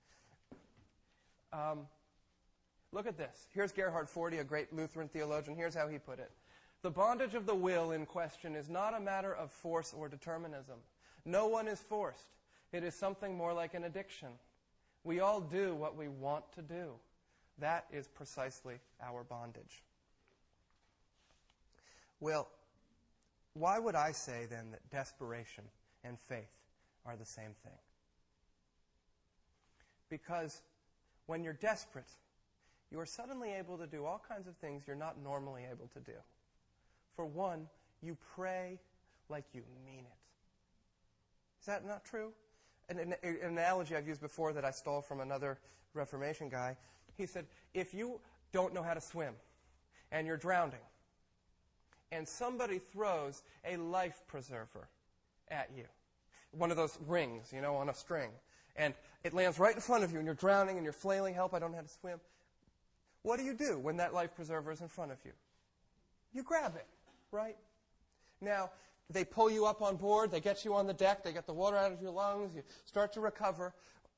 Look at this. Here's Gerhard Forde, a great Lutheran theologian. Here's how he put it. The bondage of the will in question is not a matter of force or determinism. No one is forced. It is something more like an addiction. We all do what we want to do. That is precisely our bondage. Well, why would I say then that desperation and faith are the same thing? Because when you're desperate, you are suddenly able to do all kinds of things you're not normally able to do. For one, you pray like you mean it. Is that not true? An analogy I've used before that I stole from another Reformation guy, he said, if you don't know how to swim and you're drowning, and somebody throws a life preserver at you, one of those rings, on a string, and it lands right in front of you, and you're drowning, and you're flailing, help, I don't know how to swim. What do you do when that life preserver is in front of you? You grab it, right? Now, they pull you up on board, they get you on the deck, they get the water out of your lungs, you start to recover.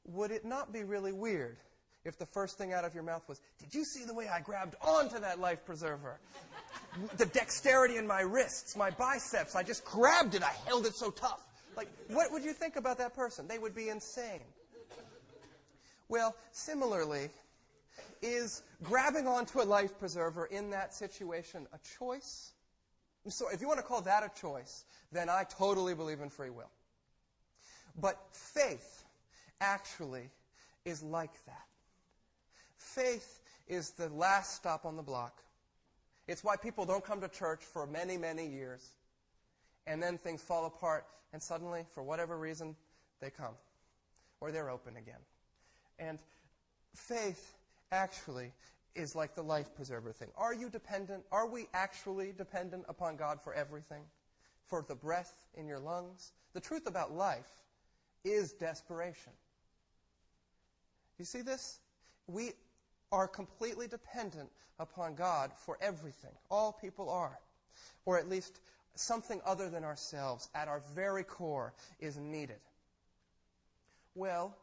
would it not be really weird if the first thing out of your mouth was, "Did you see the way I grabbed onto that life preserver? The dexterity in my wrists, my biceps, I just grabbed it, I held it so tough." Like, what would you think about that person? They would be insane. Well, similarly, is grabbing onto a life preserver in that situation a choice? So if you want to call that a choice, then I totally believe in free will. But faith actually is like that. Faith is the last stop on the block. It's why people don't come to church for many, many years. And then things fall apart, and suddenly, for whatever reason, they come. Or they're open again. And faith actually is like the life preserver thing. Are you dependent? Are we actually dependent upon God for everything? For the breath in your lungs? The truth about life is desperation. You see this? We are completely dependent upon God for everything. All people are. Or at least something other than ourselves at our very core is needed. Well,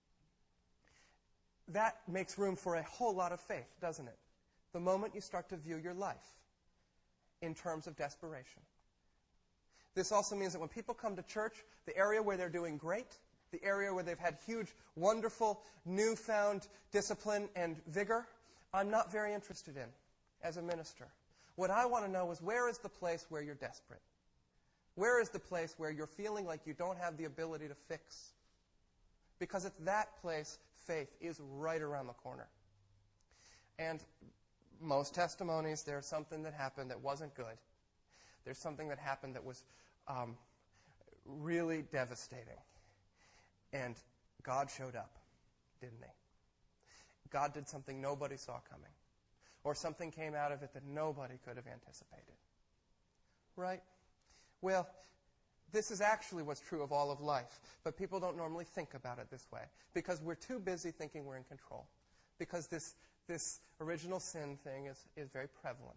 that makes room for a whole lot of faith, doesn't it? The moment you start to view your life in terms of desperation. This also means that when people come to church, the area where they're doing great, the area where they've had huge, wonderful, newfound discipline and vigor, I'm not very interested in as a minister. What I want to know is, where is the place where you're desperate? Where is the place where you're feeling like you don't have the ability to fix? Because at that place, faith is right around the corner. And most testimonies, there's something that happened that wasn't good. There's something that happened that was really devastating. And God showed up, didn't he? God did something nobody saw coming. Or something came out of it that nobody could have anticipated. Right? Well, this is actually what's true of all of life. But people don't normally think about it this way. Because we're too busy thinking we're in control. Because this original sin thing is very prevalent.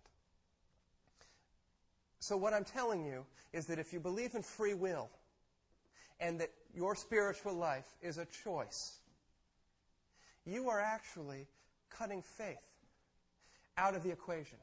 So what I'm telling you is that if you believe in free will, and that your spiritual life is a choice, you are actually cutting faith out of the equation.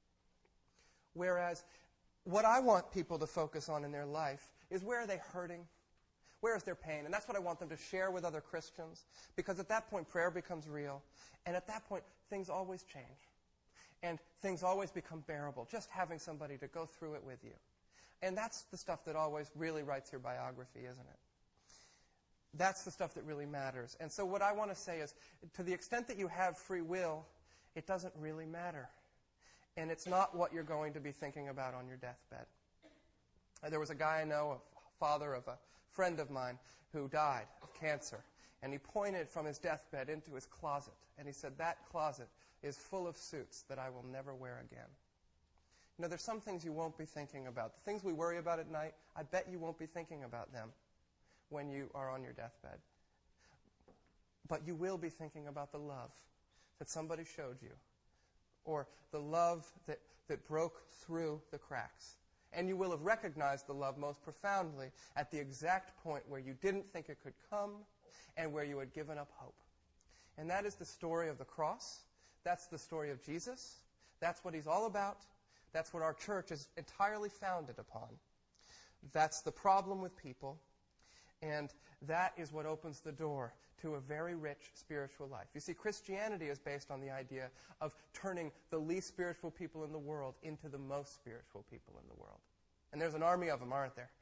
Whereas what I want people to focus on in their life is, where are they hurting? Where is their pain? And that's what I want them to share with other Christians, because at that point prayer becomes real, and at that point things always change. And things always become bearable, just having somebody to go through it with you. And that's the stuff that always really writes your biography, isn't it? That's the stuff that really matters. And so what I want to say is, to the extent that you have free will, it doesn't really matter. And it's not what you're going to be thinking about on your deathbed. There was a guy I know, a father of a friend of mine, who died of cancer. And he pointed from his deathbed into his closet. And he said, "That closet is full of suits that I will never wear again." You know, there's some things you won't be thinking about. The things we worry about at night, I bet you won't be thinking about them when you are on your deathbed. But you will be thinking about the love that somebody showed you, or the love that broke through the cracks. And you will have recognized the love most profoundly at the exact point where you didn't think it could come and where you had given up hope. And that is the story of the cross. That's the story of Jesus. That's what he's all about. That's what our church is entirely founded upon. That's the problem with people. And that is what opens the door to a very rich spiritual life. You see, Christianity is based on the idea of turning the least spiritual people in the world into the most spiritual people in the world. And there's an army of them, aren't there?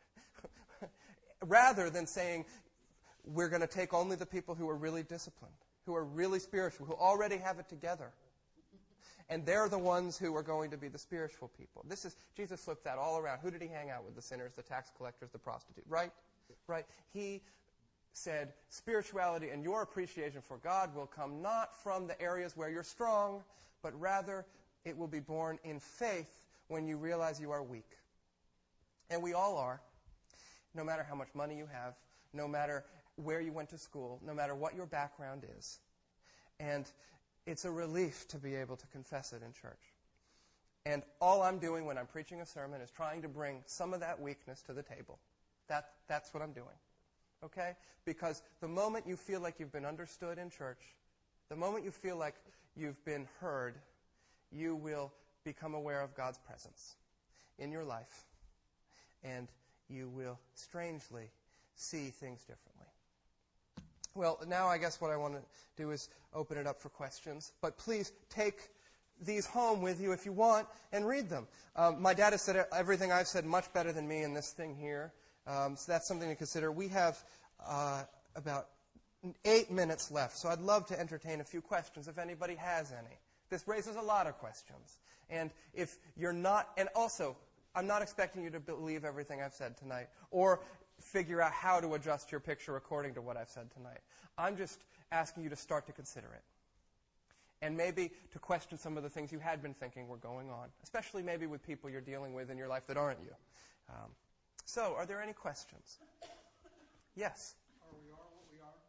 Rather than saying, we're going to take only the people who are really disciplined, who are really spiritual, who already have it together. And they're the ones who are going to be the spiritual people. Jesus flipped that all around. Who did he hang out with? The sinners, the tax collectors, the prostitute, right? Right? He said, spirituality and your appreciation for God will come not from the areas where you're strong, but rather it will be born in faith when you realize you are weak. And we all are, no matter how much money you have, no matter where you went to school, no matter what your background is. And it's a relief to be able to confess it in church. And all I'm doing when I'm preaching a sermon is trying to bring some of that weakness to the table. That's what I'm doing. okay? Because the moment you feel like you've been understood in church, the moment you feel like you've been heard, you will become aware of God's presence in your life, and you will strangely see things differently. Well, now I guess what I want to do is open it up for questions, but please take these home with you if you want and read them. My dad has said everything I've said much better than me in this thing here, so that's something to consider. We have about 8 minutes left, so I'd love to entertain a few questions if anybody has any. This raises a lot of questions. And if you're not, and also, I'm not expecting you to believe everything I've said tonight or figure out how to adjust your picture according to what I've said tonight. I'm just asking you to start to consider it. And maybe to question some of the things you had been thinking were going on, especially maybe with people you're dealing with in your life that aren't you. So, are there any questions? Yes? Are we what we are?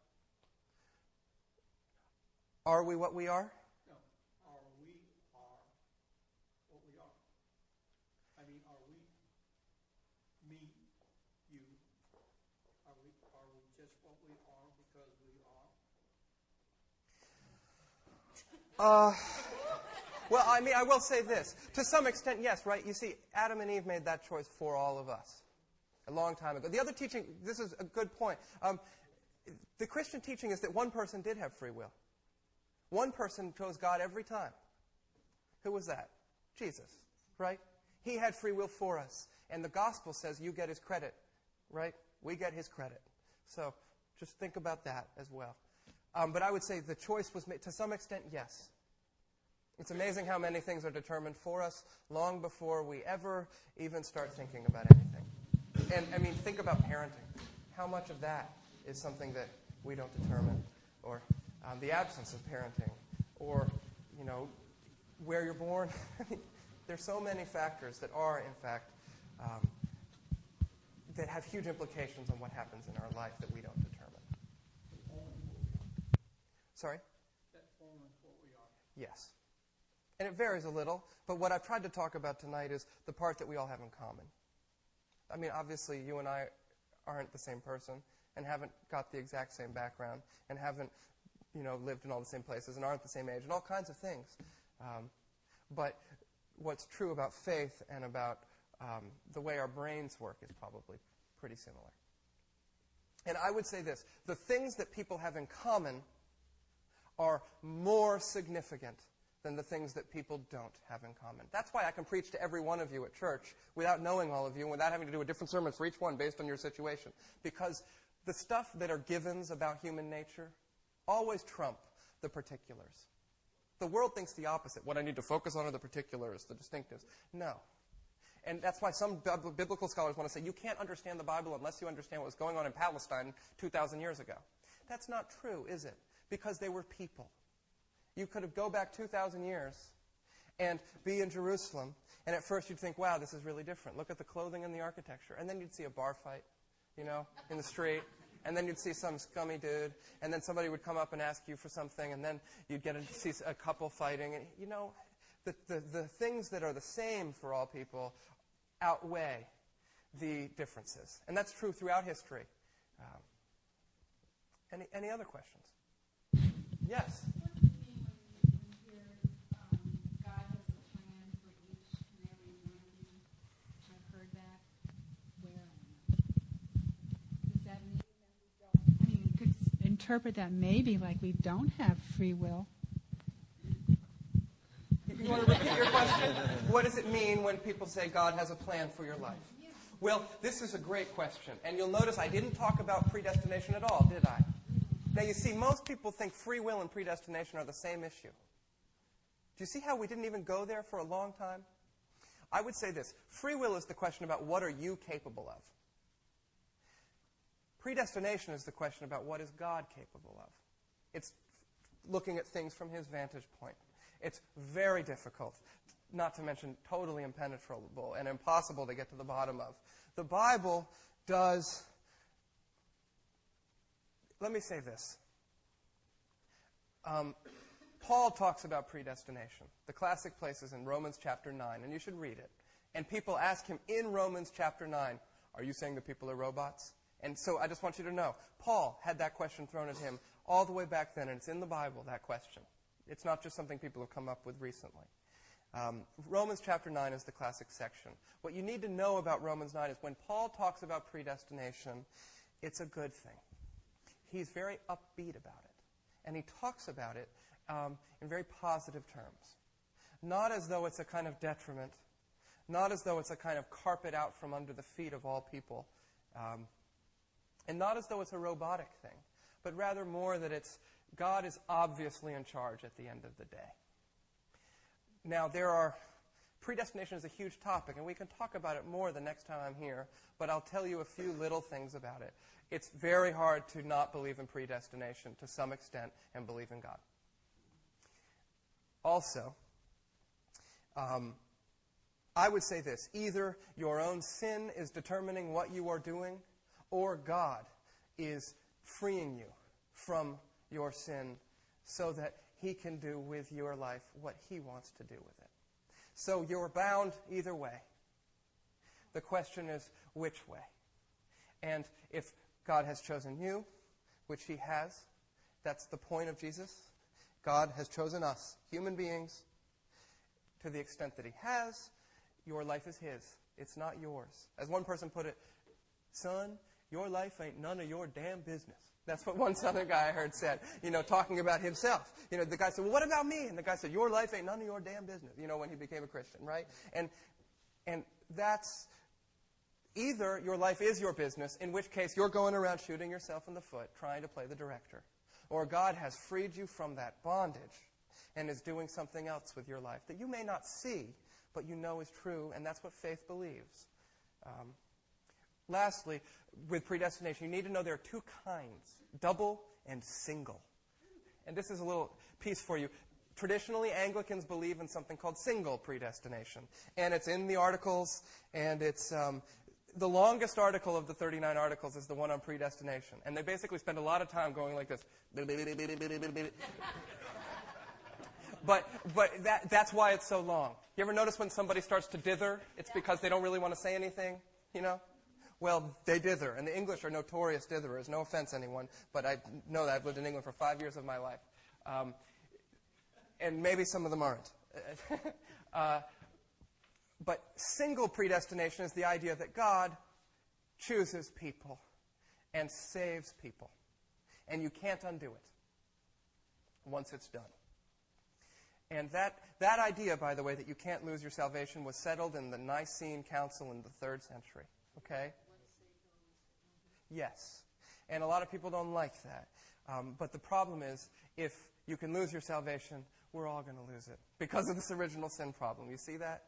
Are we what we are? No. Are we what we are? I mean, are we me, you? Are we just what we are because we are? Well, I mean, I will say this. To some extent, yes, right? You see, Adam and Eve made that choice for all of us a long time ago. The other teaching, this is a good point. The Christian teaching is that one person did have free will. One person chose God every time. Who was that? Jesus, right? He had free will for us. And the gospel says you get his credit, right? We get his credit. So just think about that as well. But I would say the choice was made, to some extent, yes. It's amazing how many things are determined for us long before we ever even start thinking about anything. And, I mean, think about parenting. How much of that is something that we don't determine? Or the absence of parenting? Or, you know, where you're born? I mean, there's so many factors that are, in fact, that have huge implications on what happens in our life that we don't determine. Sorry? That forms what we are. Yes. And it varies a little, but what I've tried to talk about tonight is the part that we all have in common. I mean, obviously, you and I aren't the same person and haven't got the exact same background and haven't, you know, lived in all the same places and aren't the same age and all kinds of things. But what's true about faith and about the way our brains work is probably pretty similar. And I would say this. The things that people have in common are more significant than the things that people don't have in common. That's why I can preach to every one of you at church without knowing all of you and without having to do a different sermon for each one based on your situation. Because the stuff that are givens about human nature always trump the particulars. The world thinks the opposite. What I need to focus on are the particulars, the distinctives. No. And that's why some biblical scholars want to say you can't understand the Bible unless you understand what was going on in Palestine 2,000 years ago. That's not true, is it? Because they were people. You could go back 2,000 years and be in Jerusalem, and at first you'd think, wow, this is really different. Look at the clothing and the architecture. And then you'd see a bar fight, you know, in the street. And then you'd see some scummy dude, and then somebody would come up and ask you for something, and then you'd get to see a couple fighting. And, you know, the things that are the same for all people outweigh the differences. And that's true throughout history. Any other questions? Yes? What do you mean when you hear God has a plan for each and every one of you? I've heard that. Where? Does that mean that we don't? I mean, you could interpret that maybe like we don't have free will. You want to repeat your question? What does it mean when people say God has a plan for your life? Yeah. Well, this is a great question. And you'll notice I didn't talk about predestination at all, did I? Now, you see, most people think free will and predestination are the same issue. Do you see how we didn't even go there for a long time? I would say this. Free will is the question about what are you capable of. Predestination is the question about what is God capable of. It's looking at things from his vantage point. It's very difficult, not to mention totally impenetrable and impossible to get to the bottom of. The Bible does... Let me say this. Paul talks about predestination. The classic place is in Romans chapter 9, and you should read it. And people ask him in Romans chapter 9, are you saying that people are robots? And so I just want you to know, Paul had that question thrown at him all the way back then, and it's in the Bible, that question. It's not just something people have come up with recently. Romans chapter 9 is the classic section. What you need to know about Romans 9 is when Paul talks about predestination, it's a good thing. He's very upbeat about it. And he talks about it in very positive terms. Not as though it's a kind of detriment. Not as though it's a kind of carpet out from under the feet of all people. And not as though it's a robotic thing. But rather more that it's God is obviously in charge at the end of the day. Now, predestination is a huge topic, and we can talk about it more the next time I'm here, but I'll tell you a few little things about it. It's very hard to not believe in predestination to some extent and believe in God. Also, I would say this. Either your own sin is determining what you are doing, or God is freeing you from your sin so that He can do with your life what He wants to do with it. So you're bound either way. The question is, which way? And if God has chosen you, which He has, that's the point of Jesus. God has chosen us, human beings, to the extent that He has. Your life is His. It's not yours. As one person put it, son, your life ain't none of your damn business. That's what one Southern guy I heard said, talking about himself. The guy said, well, what about me? And the guy said, your life ain't none of your damn business, when he became a Christian, right? And that's either your life is your business, in which case you're going around shooting yourself in the foot, trying to play the director. Or God has freed you from that bondage and is doing something else with your life that you may not see, but you know is true, and that's what faith believes. Lastly, with predestination, you need to know there are two kinds, double and single. And this is a little piece for you. Traditionally, Anglicans believe in something called single predestination. And it's in the articles, and it's the longest article of the 39 articles is the one on predestination. And they basically spend a lot of time going like this. But that's why it's so long. You ever notice when somebody starts to dither, it's because they don't really want to say anything, Well, they dither, and the English are notorious ditherers. No offense, anyone, but I know that I've lived in England for 5 years of my life. And maybe some of them aren't. But single predestination is the idea that God chooses people and saves people. And you can't undo it once it's done. And that idea, by the way, that you can't lose your salvation was settled in the Nicene Council in the 3rd century. Okay? Yes. And a lot of people don't like that. But the problem is, if you can lose your salvation, we're all going to lose it because of this original sin problem. You see that?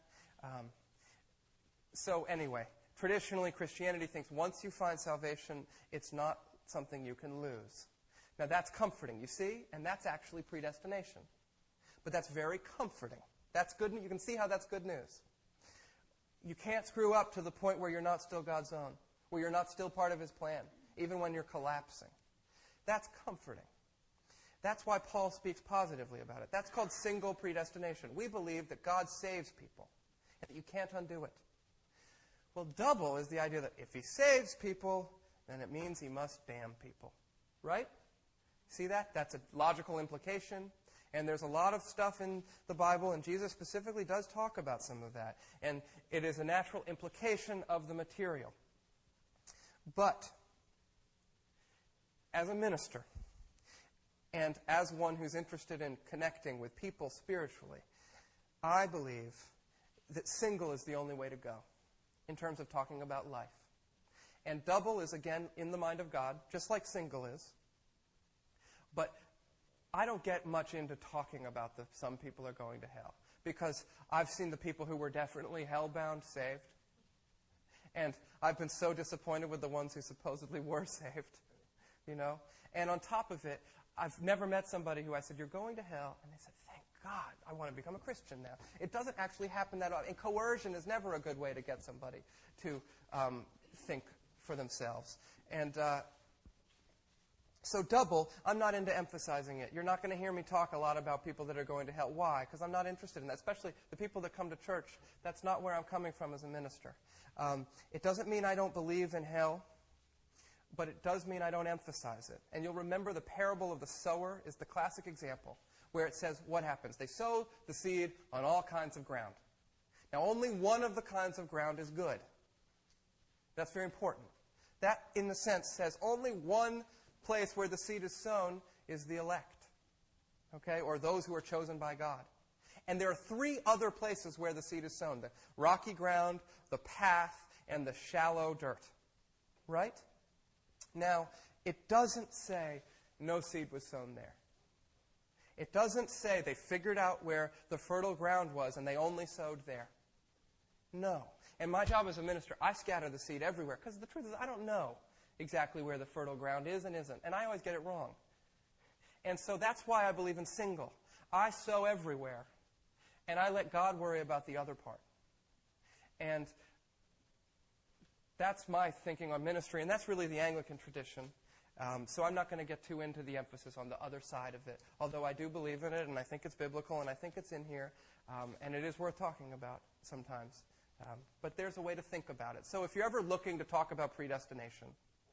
So anyway, traditionally Christianity thinks once you find salvation, it's not something you can lose. Now that's comforting, you see? And that's actually predestination. But that's very comforting. That's good. You can see how that's good news. You can't screw up to the point where you're not still God's own, where you're not still part of His plan, even when you're collapsing. That's comforting. That's why Paul speaks positively about it. That's called single predestination. We believe that God saves people and that you can't undo it. Well, double is the idea that if He saves people, then it means He must damn people. Right? See that? That's a logical implication. And there's a lot of stuff in the Bible, and Jesus specifically does talk about some of that. And it is a natural implication of the material. But as a minister, and as one who's interested in connecting with people spiritually, I believe that single is the only way to go in terms of talking about life. And double is, again, in the mind of God, just like single is. But I don't get much into talking about some people are going to hell, because I've seen the people who were definitely hell-bound saved. And I've been so disappointed with the ones who supposedly were saved, And on top of it, I've never met somebody who I said, you're going to hell, and they said, thank God, I want to become a Christian now. It doesn't actually happen that often. And coercion is never a good way to get somebody to think for themselves. And so double, I'm not into emphasizing it. You're not going to hear me talk a lot about people that are going to hell. Why? Because I'm not interested in that, especially the people that come to church. That's not where I'm coming from as a minister. It doesn't mean I don't believe in hell. but it does mean I don't emphasize it. And you'll remember the parable of the sower is the classic example, where it says what happens. They sow the seed on all kinds of ground. Now, only one of the kinds of ground is good. That's very important. That, in a sense, says only one place where the seed is sown is the elect, okay, or those who are chosen by God. And there are 3 other places where the seed is sown: the rocky ground, the path, and the shallow dirt. Right? Now, it doesn't say no seed was sown there. It doesn't say they figured out where the fertile ground was and they only sowed there. No. And my job as a minister, I scatter the seed everywhere, because the truth is I don't know exactly where the fertile ground is and isn't, and I always get it wrong. And so that's why I believe in single. I sow everywhere, and I let God worry about the other part. And that's my thinking on ministry, and that's really the Anglican tradition. So I'm not going to get too into the emphasis on the other side of it, although I do believe in it, and I think it's biblical, and I think it's in here, and it is worth talking about sometimes. But there's a way to think about it. So if you're ever looking to talk about predestination,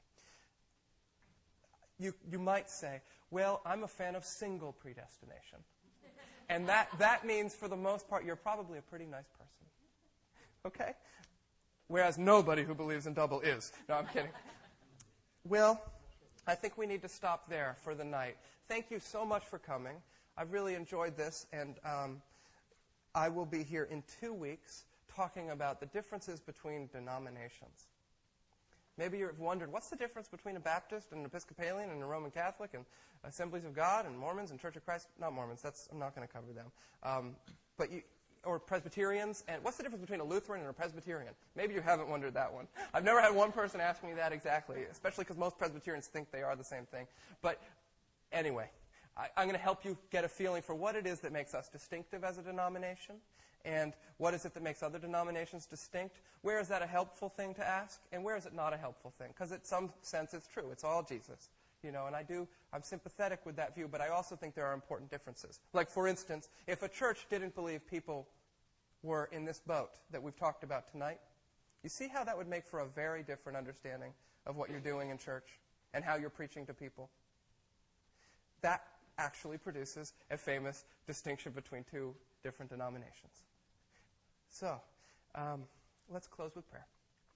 you might say, well, I'm a fan of single predestination. And that means, for the most part, you're probably a pretty nice person. Okay? Whereas nobody who believes in double is. No, I'm kidding. Well, I think we need to stop there for the night. Thank you so much for coming. I've really enjoyed this, and I will be here in 2 weeks talking about the differences between denominations. Maybe you've wondered, what's the difference between a Baptist and an Episcopalian and a Roman Catholic and Assemblies of God and Mormons and Church of Christ? Not Mormons, I'm not going to cover them. Or Presbyterians. And what's the difference between a Lutheran and a Presbyterian? Maybe you haven't wondered that one. I've never had one person ask me that exactly, especially because most Presbyterians think they are the same thing. But anyway, I'm going to help you get a feeling for what it is that makes us distinctive as a denomination, and what is it that makes other denominations distinct. Where is that a helpful thing to ask, and where is it not a helpful thing? Because in some sense it's true. It's all Jesus. And I'm sympathetic with that view, but I also think there are important differences. Like, for instance, if a church didn't believe people were in this boat that we've talked about tonight, you see how that would make for a very different understanding of what you're doing in church and how you're preaching to people. That actually produces a famous distinction between 2 different denominations. So, let's close with prayer.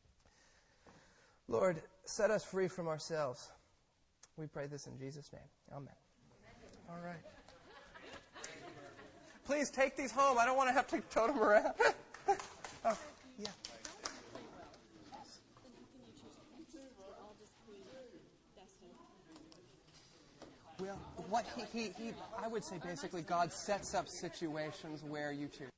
Lord, set us free from ourselves. We pray this in Jesus' name. Amen. All right. Please take these home. I don't want to have to tote them around. Oh, yeah. Well, what I would say basically, God sets up situations where you choose.